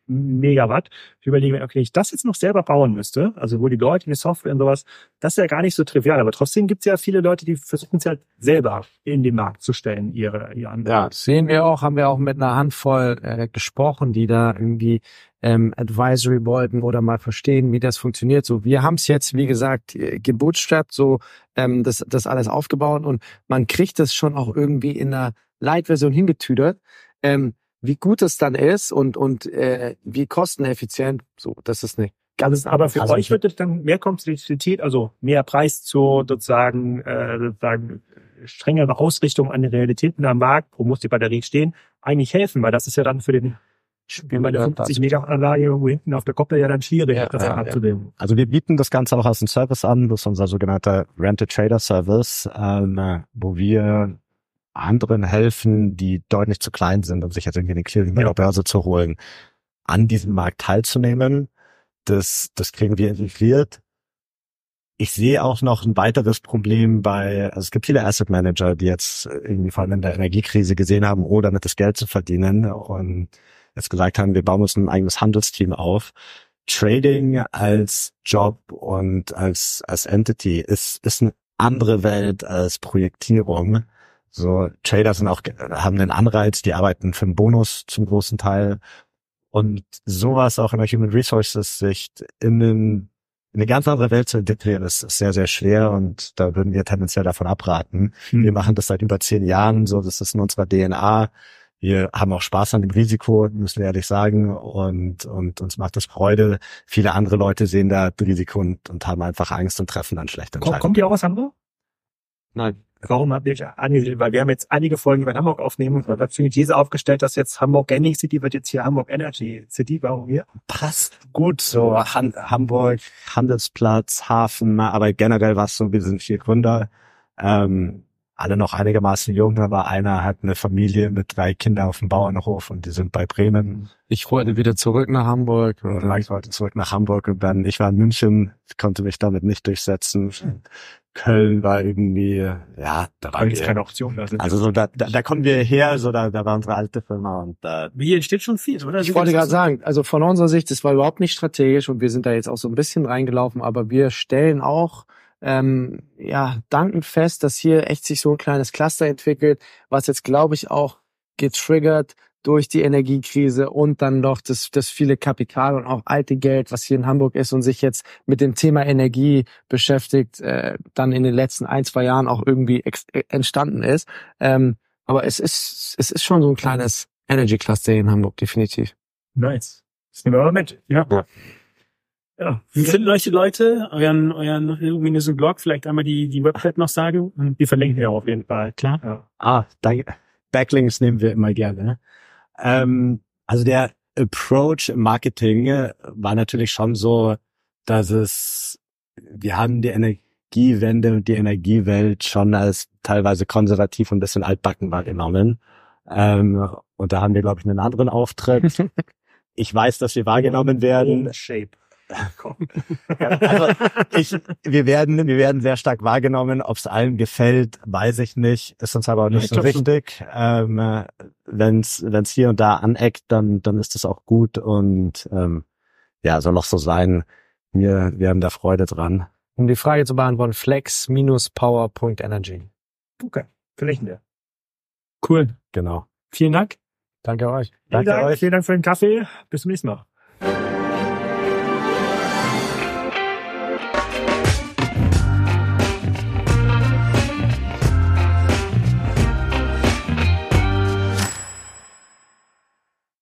Megawatt. Ich überlege mir, okay, wenn ich das jetzt noch selber bauen müsste, also wo die Leute, die Software und sowas, das ist ja gar nicht so trivial. Aber trotzdem gibt es ja viele Leute, die versuchen es halt selber in den Markt zu stellen, ihre, ihre Anwendung. Ja, sehen wir auch, haben wir auch mit einer Handvoll äh, gesprochen, die da irgendwie ähm, Advisory wollten oder mal verstehen, wie das funktioniert. So, wir haben es jetzt, wie gesagt, äh, gebootstrapped, so ähm, das, das alles aufgebaut und man kriegt das schon auch irgendwie in einer Light-Version hingetüdert. Ähm, wie gut es dann ist und und äh, wie kosteneffizient, so, das ist nicht. Ganz, aber für also euch wird es dann mehr Komplexität, also mehr Preis zu sozusagen, äh, sozusagen strengere Ausrichtung an den Realitäten am Markt, wo muss die Batterie stehen, eigentlich helfen, weil das ist ja dann für den wie bei der fünfzig Megawatt Anlage irgendwo hinten auf der Koppel ja dann schwierig, Ja, das ja, abzunehmen. Also wir bieten das Ganze auch als einen Service an, das ist unser sogenannter Rent-a-Trader-Service, ähm, wo wir anderen helfen, die deutlich zu klein sind, um sich jetzt irgendwie eine Clearing bei der Börse zu holen, an diesem Markt teilzunehmen. Das, das kriegen wir integriert. Ich sehe auch noch ein weiteres Problem bei, also es gibt viele Asset Manager, die jetzt irgendwie vor allem in der Energiekrise gesehen haben, oh, damit das Geld zu verdienen und jetzt gesagt haben, wir bauen uns ein eigenes Handelsteam auf. Trading als Job und als, als Entity ist, ist eine andere Welt als Projektierung. So, Trader sind auch, haben einen Anreiz, die arbeiten für einen Bonus zum großen Teil. Und sowas auch in der Human Resources Sicht in, einen, in eine ganz andere Welt zu integrieren, ist sehr, sehr schwer und da würden wir tendenziell davon abraten. Hm. Wir machen das seit über zehn Jahren, so, das ist in unserer D N A. Wir haben auch Spaß an dem Risiko, müssen wir ehrlich sagen, und, und uns macht das Freude. Viele andere Leute sehen da Risiko und, und haben einfach Angst und treffen dann schlechte Entscheidungen. Kommt ihr auch aus Hamburg? Nein. Warum habt ihr euch angesiedelt? Weil wir haben jetzt einige Folgen über Hamburg aufnehmen und da hat die These aufgestellt, dass jetzt Hamburg Gaming City wird jetzt hier Hamburg Energy City. Warum hier? Passt gut so. Han- Hamburg, Handelsplatz, Hafen, aber generell war es so, wir sind vier Gründer, ähm, alle noch einigermaßen jung, aber einer hat eine Familie mit drei Kindern auf dem Bauernhof und die sind bei Bremen. Ich wollte wieder zurück nach Hamburg. Oder ich wollte zurück nach Hamburg und dann, ich war in München, konnte mich damit nicht durchsetzen. Köln war irgendwie, ja, da war Köln ist keine Option. Also, also so da, da, da kommen wir her, so da, da war unsere alte Firma und da. Hier entsteht schon viel, oder? Ich wollte gerade sagen, also von unserer Sicht, das war überhaupt nicht strategisch und wir sind da jetzt auch so ein bisschen reingelaufen, aber wir stellen auch ähm, ja dankend fest, dass hier echt sich so ein kleines Cluster entwickelt, was jetzt glaube ich auch getriggert durch die Energiekrise und dann noch das, das viele Kapital und auch alte Geld, was hier in Hamburg ist und sich jetzt mit dem Thema Energie beschäftigt, äh, dann in den letzten ein, zwei Jahren auch irgendwie ex- entstanden ist. Ähm, aber es ist, es ist schon so ein kleines Energy Cluster in Hamburg, definitiv. nice. Das nehmen wir mal mit. Ja. Ja. Ja. Wie finden euch die Leute? Euren, euren luminösen Blog, vielleicht einmal die, die Website noch sagen? Die verlinken wir auf jeden Fall. Klar. Ja. Ah, da, Backlinks nehmen wir immer gerne. Ähm, also der Approach im Marketing äh, war natürlich schon so, dass es, wir haben die Energiewende und die Energiewelt schon als teilweise konservativ und ein bisschen altbacken wahrgenommen. Ähm, und da haben wir, glaube ich, einen anderen Auftritt. Ich weiß, dass wir wahrgenommen werden. Shape. Also ich, wir werden, wir werden sehr stark wahrgenommen. Ob es allen gefällt, weiß ich nicht. Ist uns aber auch nicht so wichtig. Ähm, wenn es, wenn es hier und da aneckt, dann, dann ist das auch gut und ähm, ja, soll auch so sein. Wir, wir haben da Freude dran. Um die Frage zu beantworten, flex Power Punkt energy. Okay, verlinken wir. Cool. Genau. Vielen Dank. Danke euch. Vielen Danke Dank, euch. vielen Dank für den Kaffee. Bis zum nächsten Mal.